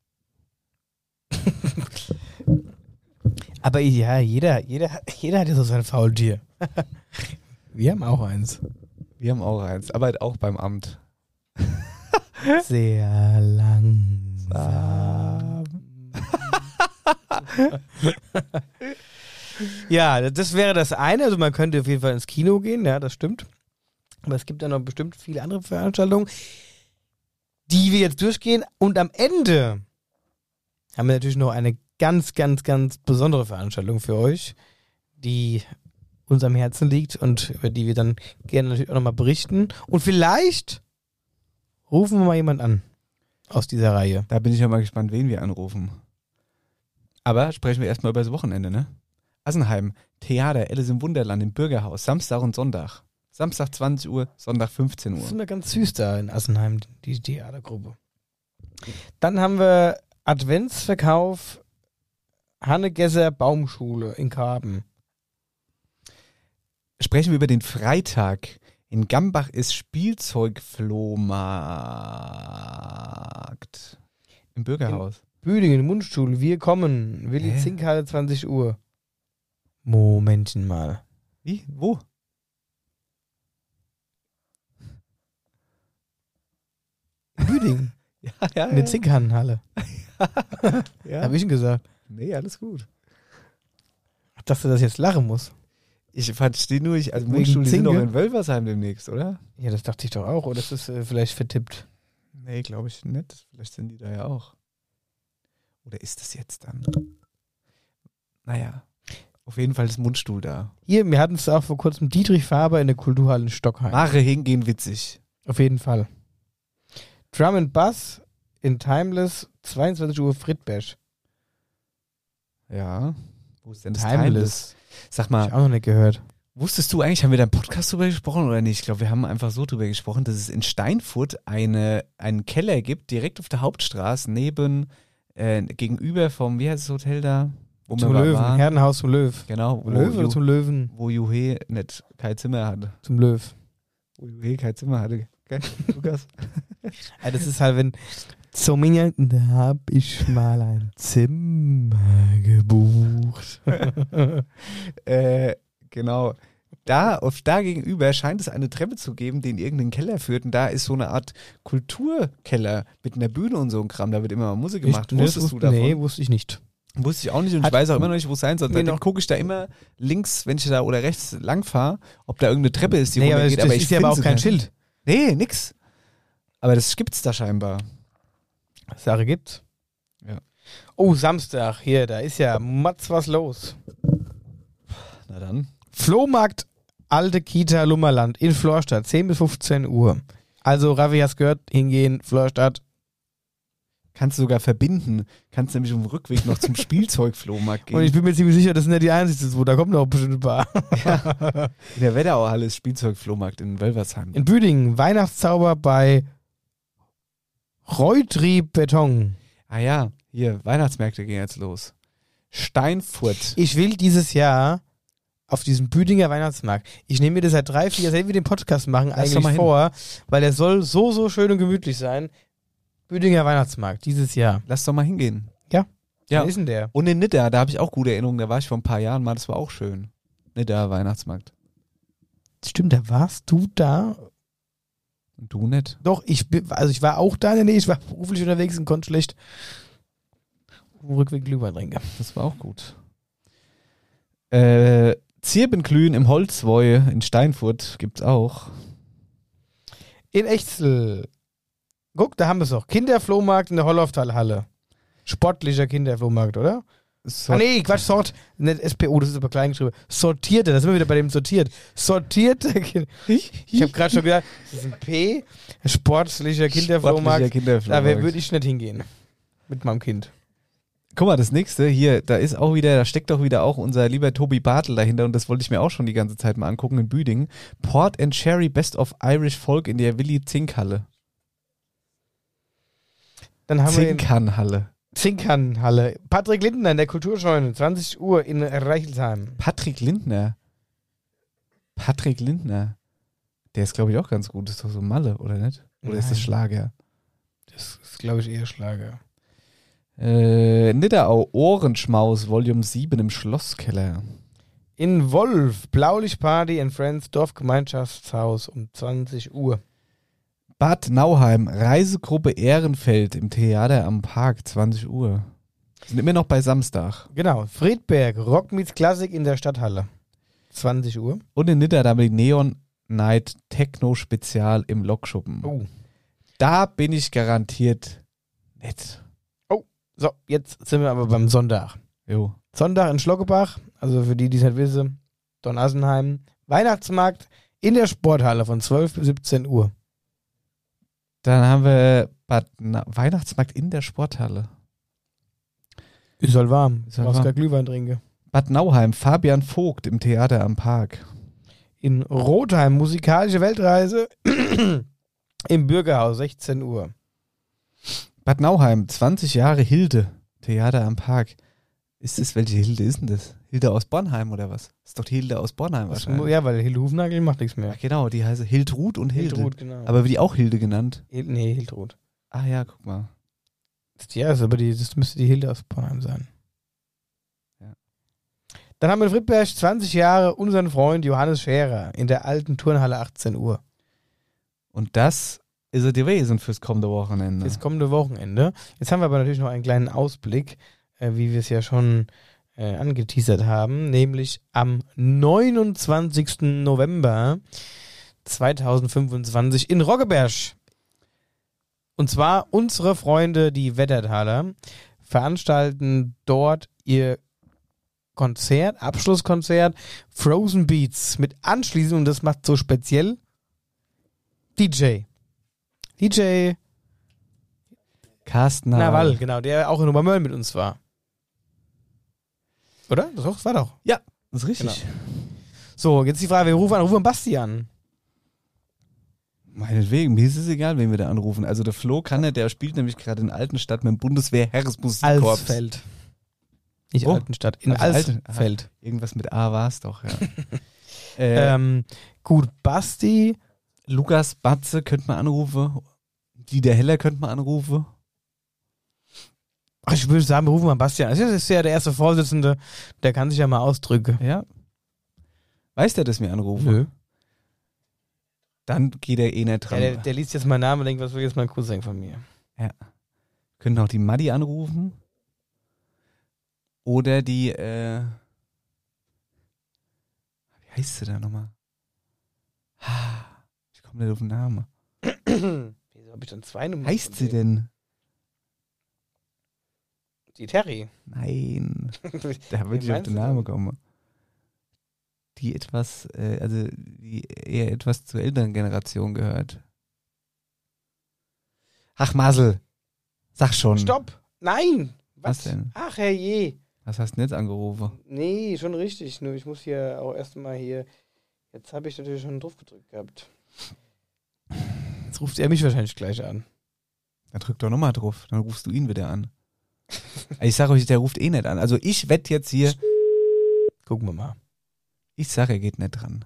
Aber ja, jeder hat ja so sein Faultier. Wir haben auch eins. Wir haben auch eins, aber halt auch beim Amt. Sehr langsam. Ja, das wäre das eine. Also man könnte auf jeden Fall ins Kino gehen, ja, das stimmt. Aber es gibt dann noch bestimmt viele andere Veranstaltungen, die wir jetzt durchgehen. Und am Ende haben wir natürlich noch eine ganz, ganz, ganz besondere Veranstaltung für euch, die uns am Herzen liegt und über die wir dann gerne natürlich auch nochmal berichten. Und vielleicht rufen wir mal jemand an aus dieser Reihe. Da bin ich ja mal gespannt, wen wir anrufen. Aber sprechen wir erstmal über das Wochenende, ne? Assenheim, Theater, Alice im Wunderland im Bürgerhaus, Samstag und Sonntag. Samstag 20 Uhr, Sonntag 15 Uhr. Das ist immer ganz süß da in Assenheim, die Theatergruppe. Dann haben wir Adventsverkauf Hannegesser Baumschule in Karben. Sprechen wir über den Freitag. In Gambach ist Spielzeugflohmarkt. Im Bürgerhaus. Büdingen, Mundstuhl, wir kommen. Willi Zinkhalle, 20 Uhr. Momentchen mal. Wie? Wo? Büdingen. Ja. In der Zinkhallenhalle. Ja. Hab ich ihn gesagt. Nee, alles gut. Dass du das jetzt lachen musst. Ich verstehe nur, also Wegen Mundstuhl, die sind Zinke? doch in Wölversheim demnächst, oder? Ja, das dachte ich doch auch. Oder ist das vielleicht vertippt? Nee, glaube ich nicht. Vielleicht sind die da ja auch. Oder ist das jetzt dann? Naja, auf jeden Fall ist Mundstuhl da. Hier, wir hatten es auch vor kurzem Dietrich Faber in der Kulturhalle in Stockheim. Mache hingehen witzig. Auf jeden Fall. Drum and Bass in Timeless, 22 Uhr Friedberg. Ja. Wo ist denn das Timeless? Sag Hab mal, ich auch noch nicht gehört. wusstest du eigentlich, haben wir da im Podcast drüber gesprochen oder nicht? Ich glaube, wir haben einfach so drüber gesprochen, dass es in Steinfurt einen Keller gibt, direkt auf der Hauptstraße, gegenüber vom, wie heißt das Hotel da? Wo Zum wir mal Löwen, waren. Herrenhaus zum Löw. Genau, Löwe oder zum Löwen? wo Juhe nicht kein Zimmer hatte. Zum Löw. Wo Juhe kein Zimmer hatte. Gell, Lukas? Ja, das ist halt, wenn Zoomania, da hab ich mal ein Zimmer gebucht. Genau. Da gegenüber scheint es eine Treppe zu geben, die in irgendeinen Keller führt. Und da ist so eine Art Kulturkeller mit einer Bühne und so ein Kram. Da wird immer mal Musik gemacht. Wusstest du davon? Nee, wusste ich nicht. Wusste ich auch nicht und ich weiß auch immer noch nicht, wo es sein soll. Dann gucke ich da immer links, wenn ich da oder rechts lang fahre, ob da irgendeine Treppe ist, die Nee, aber runtergeht. das Aber ich ist ja aber finde auch sie kein nicht. Schild. Nee, nix. Aber das gibt's da scheinbar. Sache gibt's. Ja. Oh, Samstag, hier, da ist ja Matz was los. Na dann. Flohmarkt Alte Kita Lummerland in Florstadt, 10 bis 15 Uhr. Also, Raffi, hast gehört, hingehen, Florstadt. Kannst du sogar verbinden. Kannst nämlich auf dem Rückweg noch zum Spielzeugflohmarkt gehen. Und ich bin mir ziemlich sicher, das sind ja die einzigen, wo da kommt noch bestimmt ein paar. In der Wetterauhalle ist Spielzeugflohmarkt in Wölversheim. In Büdingen, Weihnachtszauber bei Reutrieb Beton. Ah ja, hier, Weihnachtsmärkte gehen jetzt los. Steinfurt. Ich will dieses Jahr auf diesem Büdinger Weihnachtsmarkt, ich nehme mir das seit 3-4 Jahren, seit wir den Podcast machen, Lass doch eigentlich mal hin. vor, weil der soll so schön und gemütlich sein. Büdinger Weihnachtsmarkt, dieses Jahr. Lass doch mal hingehen. Ja. Ja. Wo ist denn der? Und in Nidda, da habe ich auch gute Erinnerungen. Da war ich vor ein paar Jahren mal, das war auch schön. Nidda, Weihnachtsmarkt. Stimmt, da warst du da? Und du nicht? Doch, ich war auch da, nee, ich war beruflich unterwegs und konnte schlecht auf dem Rückweg Glühwein trinken. Das war auch gut. Zirbenglühen im Holzwoi in Steinfurt gibt's auch. In Echzel. Guck, da haben wir es auch. Kinderflohmarkt in der Holloftalhalle. Sportlicher Kinderflohmarkt, oder? Ah nee, Quatsch, nicht SPO, das ist aber klein geschrieben. Sortierte, da sind wir wieder bei dem sortiert. Sortierte Ich habe gerade schon gedacht, das ist ein P. Sportlicher Kinderflohmarkt. Kinderflohmarkt. Da würde ich nicht hingehen. Mit meinem Kind. Guck mal, das nächste hier, da steckt doch wieder auch unser lieber Tobi Bartel dahinter und das wollte ich mir auch schon die ganze Zeit mal angucken in Büdingen. Port and Sherry Best of Irish Folk in der Willi Zinkhalle. Dann haben Zinkernhalle. Zinkernhalle. Patrick Lindner in der Kulturscheune, 20 Uhr in Reichelsheim. Patrick Lindner. Der ist, glaube ich, auch ganz gut. Das ist doch so Malle, oder nicht? Oder ist das Schlager? Das ist, glaube ich, eher Schlager. Nidderau, Ohrenschmaus, Volume 7 im Schlosskeller. In Wolf, Blaulichtparty and Friends, Dorfgemeinschaftshaus um 20 Uhr. Bad Nauheim, Reisegruppe Ehrenfeld im Theater am Park, 20 Uhr. Sind immer noch bei Samstag. Genau, Friedberg, Rock meets Klassik in der Stadthalle, 20 Uhr. Und in Nitterdam die Neon Night Techno Spezial im Lokschuppen. Oh. Da bin ich garantiert nett. So, jetzt sind wir aber beim Sonntag. Jo. Sonntag in Schlockebach, also für die, die es nicht wissen, Donassenheim, Weihnachtsmarkt in der Sporthalle von 12 bis 17 Uhr. Dann haben wir Weihnachtsmarkt in der Sporthalle. Ist halt warm. Ist halt brauchst warm. gar Glühwein trinken. Bad Nauheim, Fabian Vogt im Theater am Park. In Rotheim, musikalische Weltreise im Bürgerhaus, 16 Uhr. Bad Nauheim, 20 Jahre Hilde, Theater am Park. Welche Hilde ist denn das? Hilde aus Bornheim oder was? Ist doch die Hilde aus Bornheim wahrscheinlich. Ja, weil Hilde Hufnagel macht nichts mehr. Ach, genau, die heißt Hildrud und Hilde. Hildrud, genau. Aber wird die auch Hilde genannt? Nee, Hildrud. Ah ja, guck mal. Ja, aber das müsste die Hilde aus Bornheim sein. Ja. Dann haben wir in Friedberg 20 Jahre unseren Freund Johannes Scherer in der alten Turnhalle, 18 Uhr. Und das ist es gewesen fürs kommende Wochenende. Jetzt haben wir aber natürlich noch einen kleinen Ausblick, wie wir es ja schon angeteasert haben, nämlich am 29. November 2025 in Roggeberg. Und zwar unsere Freunde, die Wettertaler, veranstalten dort ihr Konzert, Abschlusskonzert, Frozen Beats mit anschließend, und das macht so speziell, DJ Carsten Nawal, genau, der auch in Obermölln mit uns war. Oder? Das war doch. Ja, das ist richtig. Genau. So, jetzt die Frage, wer rufen an? Rufen Basti an. Meinetwegen, mir ist es egal, wen wir da anrufen. Also der Flo der spielt nämlich gerade in Altenstadt mit dem Bundeswehr-Heeresmusikkorps. Alsfeld. Nicht Altenstadt, in Alsfeld. Irgendwas mit A war es doch, ja. Gut, Basti. Lukas Batze könnte man anrufen. Dieter Heller könnte man anrufen. Ach, ich würde sagen, wir rufen mal Bastian. Das ist ja der erste Vorsitzende, der kann sich ja mal ausdrücken. Ja. Weiß der, dass wir anrufen? Nö. Dann geht er eh nicht dran. Ja, der liest jetzt meinen Namen und denkt, was will jetzt mein Cousin von mir? Ja. Können auch die Maddi anrufen. Oder die, wie heißt sie da nochmal? Ich komme nicht auf den Namen. Wieso habe ich dann zwei Nummern? Heißt sie denn? Die Terry. Nein. Da würde ich auf den Namen kommen. Die etwas, die eher etwas zur älteren Generation gehört. Ach, Masel. Sag schon. Stopp. Nein. Was denn? Ach, herrje. Was hast du denn jetzt angerufen? Nee, schon richtig. Nur ich muss hier auch erstmal hier. Jetzt habe ich natürlich schon drauf gedrückt gehabt. Jetzt ruft er mich wahrscheinlich gleich an. Dann drück doch nochmal drauf. Dann rufst du ihn wieder an. Ich sage euch, der ruft eh nicht an. Also ich wette jetzt hier. Gucken wir mal. Ich sage, er geht nicht dran.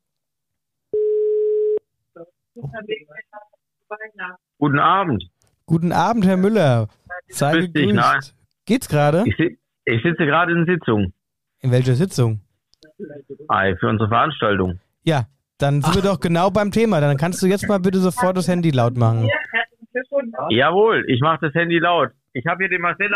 Oh. Guten Abend. Guten Abend, Herr Müller. Sei gegrüßt. Geht's gerade? Ich sitze gerade in Sitzung. In welcher Sitzung? Für unsere Veranstaltung. Ja, dann sind wir doch genau beim Thema. Dann kannst du jetzt mal bitte sofort das Handy laut machen. Jawohl, ich mache das Handy laut. Ich habe hier den Marcel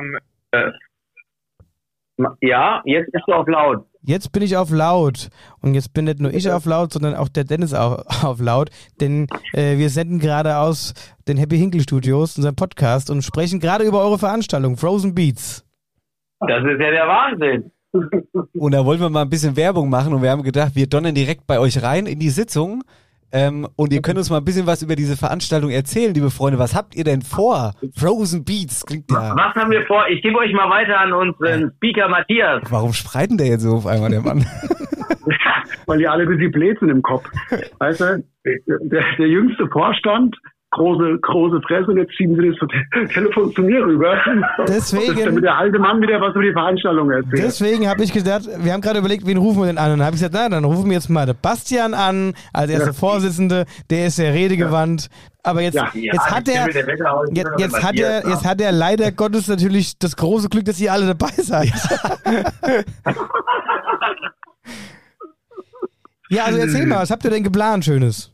ja, jetzt bist du auf laut. Jetzt bin ich auf laut. Und jetzt bin nicht nur ich auf laut, sondern auch der Dennis auf laut. Denn wir senden gerade aus den Happy Hinkle Studios, unserem Podcast, und sprechen gerade über eure Veranstaltung, Frozen Beats. Das ist ja der Wahnsinn. Und da wollten wir mal ein bisschen Werbung machen und wir haben gedacht, wir donnern direkt bei euch rein in die Sitzung. Und ihr könnt uns mal ein bisschen was über diese Veranstaltung erzählen, liebe Freunde. Was habt ihr denn vor? Frozen Beats klingt ja... Was haben wir vor? Ich gebe euch mal weiter an unseren Speaker Matthias. Warum schreit denn der jetzt so auf einmal, der Mann? Weil die alle ein bisschen blöd sind im Kopf. Weißt du, der jüngste Vorstand, große Fresse, und jetzt schieben sie das Telefon zu mir rüber. Deswegen, damit der alte Mann wieder was über die Veranstaltung erzählt. Deswegen habe ich gedacht, wir haben gerade überlegt, wen rufen wir denn an? Und dann habe ich gesagt, na, dann rufen wir jetzt mal den Bastian an, als erster Vorsitzende, der ist sehr redegewandt. Aber jetzt hat er leider Gottes natürlich das große Glück, dass ihr alle dabei seid. Ja, also erzähl mal, was habt ihr denn geplant, Schönes?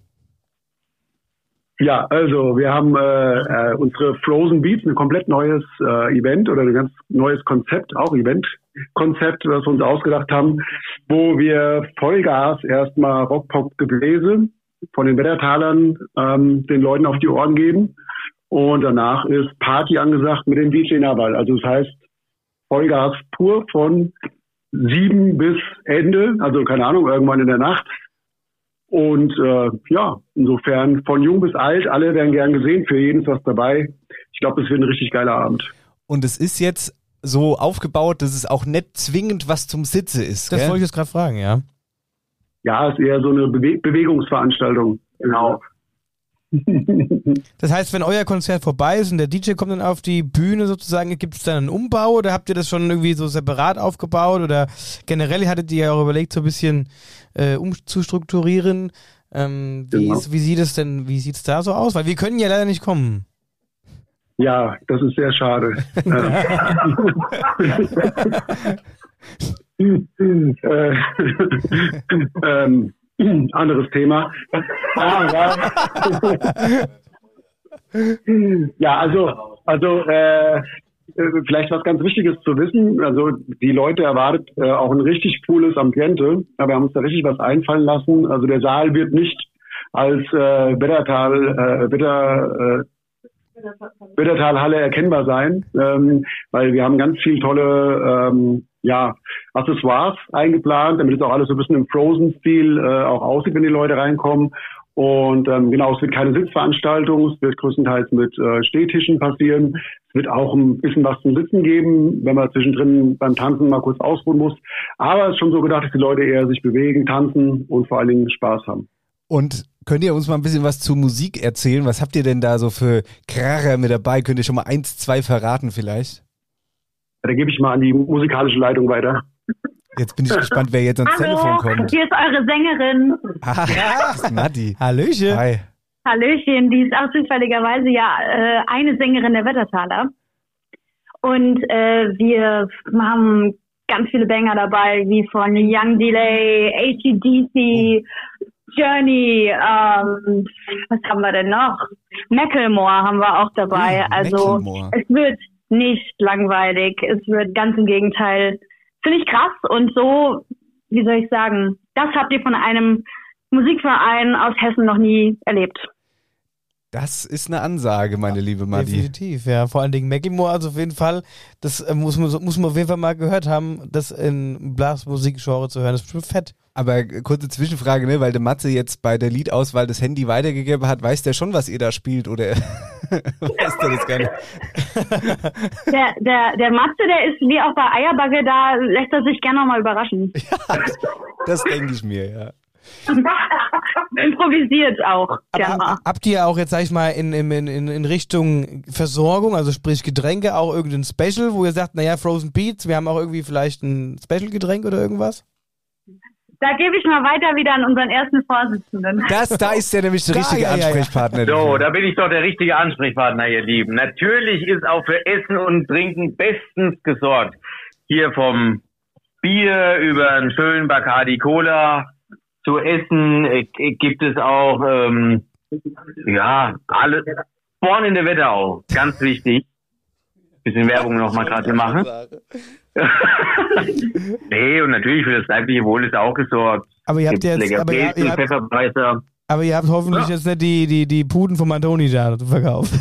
Ja, also wir haben unsere Frozen Beats, ein komplett neues Event oder ein ganz neues Konzept, auch Event-Konzept, was wir uns ausgedacht haben, wo wir Vollgas erstmal Rock-Pop-Gebläse von den Wettertalern den Leuten auf die Ohren geben, und danach ist Party angesagt mit dem DJ Nawal. Also das heißt Vollgas pur von 7 bis Ende, also keine Ahnung, irgendwann in der Nacht. Und insofern von jung bis alt, alle werden gern gesehen, für jeden ist was dabei. Ich glaube, das wird ein richtig geiler Abend. Und es ist jetzt so aufgebaut, dass es auch nicht zwingend was zum Sitze ist. Das gell? wollte ich jetzt gerade fragen, ja. Ja, ist eher so eine Bewegungsveranstaltung. Genau. Das heißt, wenn euer Konzert vorbei ist und der DJ kommt dann auf die Bühne sozusagen, gibt es dann einen Umbau oder habt ihr das schon irgendwie so separat aufgebaut oder generell hattet ihr ja auch überlegt, so ein bisschen umzustrukturieren? Wie sieht es da so aus? Weil wir können ja leider nicht kommen. Ja, das ist sehr schade. Anderes Thema. Ja, also vielleicht was ganz Wichtiges zu wissen. Also die Leute erwartet auch ein richtig cooles Ambiente. Aber wir haben uns da richtig was einfallen lassen. Also der Saal wird nicht als Wettertalhalle erkennbar sein, weil wir haben ganz viel tolle Accessoires eingeplant, damit es auch alles so ein bisschen im Frozen-Stil auch aussieht, wenn die Leute reinkommen. Und es wird keine Sitzveranstaltung, es wird größtenteils mit Stehtischen passieren. Es wird auch ein bisschen was zum Sitzen geben, wenn man zwischendrin beim Tanzen mal kurz ausruhen muss. Aber es ist schon so gedacht, dass die Leute eher sich bewegen, tanzen und vor allen Dingen Spaß haben. Und könnt ihr uns mal ein bisschen was zur Musik erzählen? Was habt ihr denn da so für Kracher mit dabei? Könnt ihr schon mal 1, 2 verraten vielleicht? Da gebe ich mal an die musikalische Leitung weiter. Jetzt bin ich gespannt, wer jetzt ans Telefon kommt. Hier ist eure Sängerin. Das ist Nadi. Hallöchen. Hi. Hallöchen, die ist auch zufälligerweise eine Sängerin der Wettertaler. Und wir haben ganz viele Banger dabei, wie von Young Delay, AC/DC, Journey, was haben wir denn noch? Macklemore haben wir auch dabei. Also es wird nicht langweilig, es wird ganz im Gegenteil. Finde ich krass und so, wie soll ich sagen, das habt ihr von einem Musikverein aus Hessen noch nie erlebt. Das ist eine Ansage, meine liebe Madi. Definitiv, ja. Vor allen Dingen Macklemore, also auf jeden Fall, das muss man auf jeden Fall mal gehört haben, das in Blasmusikgenre zu hören, das ist schon fett. Aber kurze Zwischenfrage, ne, weil der Matze jetzt bei der Liedauswahl das Handy weitergegeben hat, weiß der schon, was ihr da spielt, oder weiß der das gar nicht? Der Matze, der ist wie auch bei Eierbagge, da lässt er sich gerne nochmal überraschen. Ja, das denke ich mir, ja. Improvisiert auch. Aber habt ihr auch jetzt, sag ich mal, in Richtung Versorgung, also sprich Getränke, auch irgendein Special, wo ihr sagt, naja, Frozen Beats, wir haben auch irgendwie vielleicht ein Special-Getränk oder irgendwas? Da gebe ich mal weiter wieder an unseren ersten Vorsitzenden. Da ist der nämlich der richtige Ansprechpartner. So, da bin ich doch der richtige Ansprechpartner, ihr Lieben. Natürlich ist auch für Essen und Trinken bestens gesorgt. Hier vom Bier über einen schönen Bacardi Cola. Zu essen gibt es auch, alle, Born in der Wetterau, ganz wichtig. Bisschen Werbung nochmal gerade machen. Nee, und natürlich für das leibliche Wohl ist auch gesorgt. Aber ihr habt jetzt, aber ihr habt hoffentlich jetzt nicht die Puden vom Antoni da verkauft.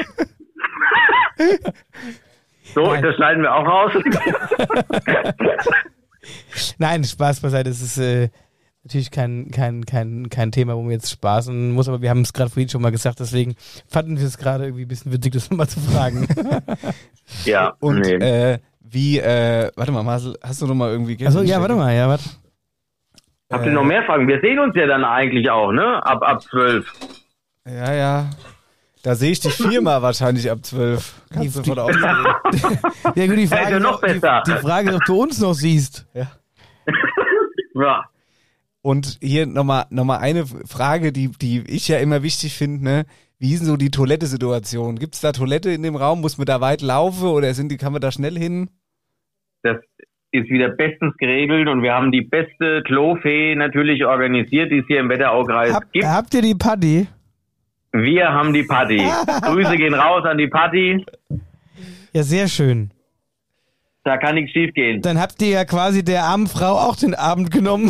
So, das schneiden wir auch raus. Nein, Spaß beiseite, das ist, natürlich kein Thema, wo wir jetzt spaßen muss, aber wir haben es gerade vorhin schon mal gesagt, deswegen fanden wir es gerade irgendwie ein bisschen witzig, das nochmal zu fragen. Ja, Und warte mal, Marcel, hast du noch mal irgendwie... Achso, ja, warte mal, warte. Habt ihr noch mehr Fragen? Wir sehen uns ja dann eigentlich auch, ne? Ab 12. Ja. Da sehe ich dich 4-mal wahrscheinlich ab 12. Kannst du von aufstehen. Ja gut, die Frage, ja noch besser. Die Frage ist, ob du uns noch siehst. Ja. Ja. Und hier nochmal eine Frage, die ich ja immer wichtig finde, ne? Wie ist denn so die Toilette-Situation? Gibt es da Toilette in dem Raum? Muss man da weit laufen oder kann man da schnell hin? Das ist wieder bestens geregelt und wir haben die beste Klofee natürlich organisiert, die es hier im Wetteraukreis gibt. Habt ihr die Paddy? Wir haben die Paddy. Grüße gehen raus an die Paddy. Ja, sehr schön. Da kann nichts schief gehen. Dann habt ihr ja quasi der armen Frau auch den Abend genommen.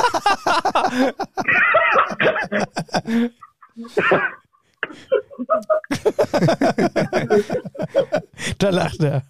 Da lacht er.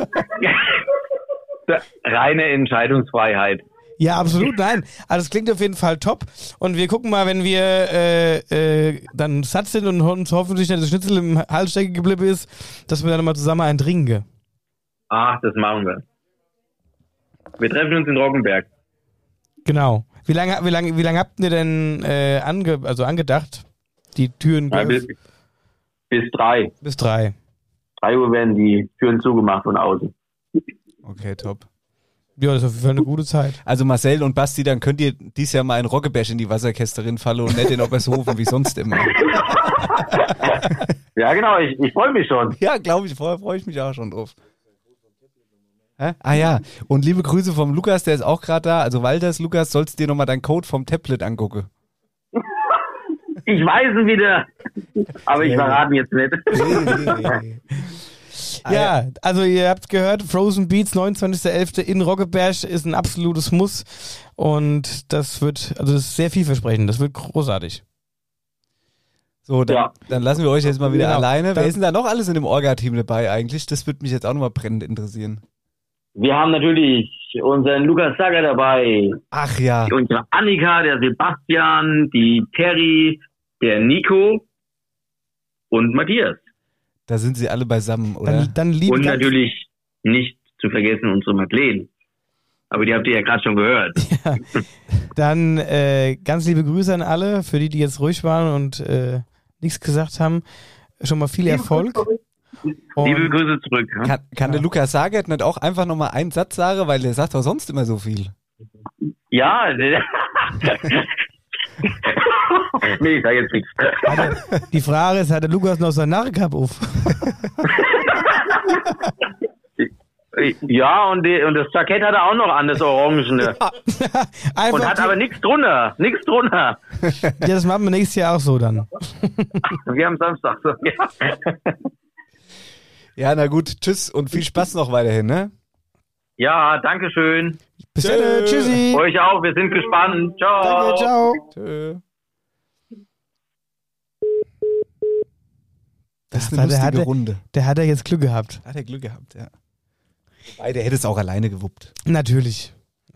Reine Entscheidungsfreiheit. Ja, absolut, nein. Also es klingt auf jeden Fall top. Und wir gucken mal, wenn wir dann satt sind und uns hoffentlich nicht das Schnitzel im Hals stecken geblieben ist, dass wir dann mal zusammen einen trinken. Ach, das machen wir. Wir treffen uns in Roggenberg. Genau. Wie lange habt ihr denn angedacht? Die Türen... Ja, bis 3. Bis 3. 3 Uhr werden die Türen zugemacht von außen. Okay, top. Ja, das ist auf jeden Fall eine gute Zeit. Also Marcel und Basti, dann könnt ihr dies Jahr mal einen Roggebash in die Wasserkästerin fallen und nicht in Oppershofen wie sonst immer. Ja, genau, ich freue mich schon. Ja, glaube ich, freue ich mich auch schon drauf. Hä? Ah ja, und liebe Grüße vom Lukas, der ist auch gerade da. Also Walters, Lukas, sollst du dir nochmal deinen Code vom Tablet angucken. Ich weiß ihn wieder, aber ich verrate ihn jetzt nicht. Nee. Ja, also ihr habt gehört, Frozen Beats, 29.11. in Roggeberg ist ein absolutes Muss und das ist sehr vielversprechend, das wird großartig. So, dann lassen wir euch jetzt mal wieder alleine. Wer ist denn da noch alles in dem Orga-Team dabei eigentlich? Das würde mich jetzt auch nochmal brennend interessieren. Wir haben natürlich unseren Lukas Sager dabei. Ach ja. Unsere Annika, der Sebastian, die Terry, der Nico und Matthias. Da sind sie alle beisammen, oder? Und natürlich nicht zu vergessen unsere Madeleine. Aber die habt ihr ja gerade schon gehört. Ja. Dann ganz liebe Grüße an alle, für die jetzt ruhig waren und nichts gesagt haben. Schon mal viel Erfolg. Liebe Grüße zurück. Ja? Kann der Lukas Sagert nicht auch einfach nochmal einen Satz sagen, weil der sagt doch sonst immer so viel. Ja, nee, ich sag jetzt nichts. Die Frage ist, hat der Lukas noch seinen Narrenkapp auf? Ja, und das Jackett hat er auch noch an, das Orangene. Ja, und hat aber nichts drunter. Ja, das machen wir nächstes Jahr auch so dann. Wir haben Samstag so, ja. Ja, na gut, tschüss und viel Spaß noch weiterhin, ne? Ja, danke schön. Bis dann, tschüssi. Euch auch, wir sind gespannt. Ciao. Danke, ciao. Tschö. Das ist eine lustige Runde. Der hat ja jetzt Glück gehabt. Hat er Glück gehabt, ja. Wobei, der hätte es auch alleine gewuppt. Natürlich.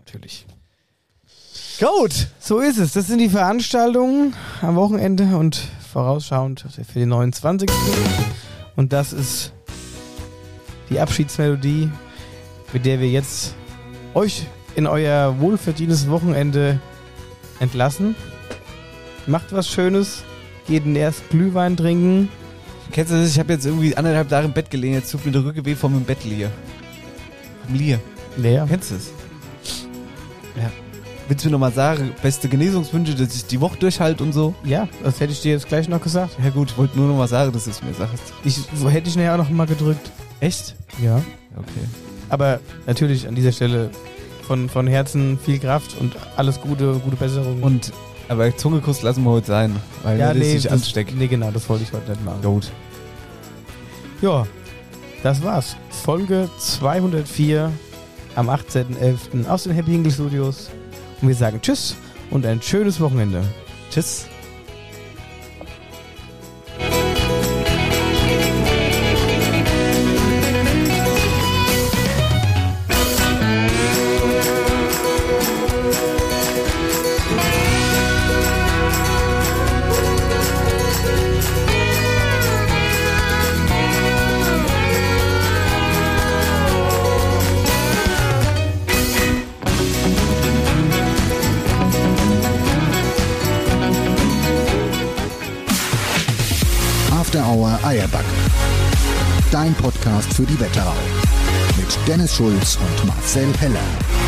Gut, so ist es. Das sind die Veranstaltungen am Wochenende und vorausschauend für den 29. Und das ist die Abschiedsmelodie, mit der wir jetzt euch in euer wohlverdientes Wochenende entlassen. Macht was Schönes, geht erst Glühwein trinken. Kennst du das? Ich habe jetzt irgendwie 1,5 Tage im Bett gelegen, jetzt tut mir der Rücken weh vom im Bett liegen. Vom Lier. Leer. Kennst du es? Ja. Willst du mir nochmal sagen, beste Genesungswünsche, dass ich die Woche durchhalte und so? Ja, das hätte ich dir jetzt gleich noch gesagt. Ja gut, ich wollte nur nochmal sagen, dass du es mir sagst. Hätte ich nachher auch noch mal gedrückt. Echt? Ja. Okay. Aber natürlich an dieser Stelle von Herzen viel Kraft und alles gute Besserung. Aber Zungekuss lassen wir heute sein, weil das sich ansteckt. Nee, genau, das wollte ich heute nicht machen. Gut. Ja, das war's. Folge 204 am 18.11. aus den Happy Hingle Studios. Und wir sagen Tschüss und ein schönes Wochenende. Tschüss. After Hour Eierbacke. Dein Podcast für die Wetterau. Mit Dennis Schulz und Marcel Heller.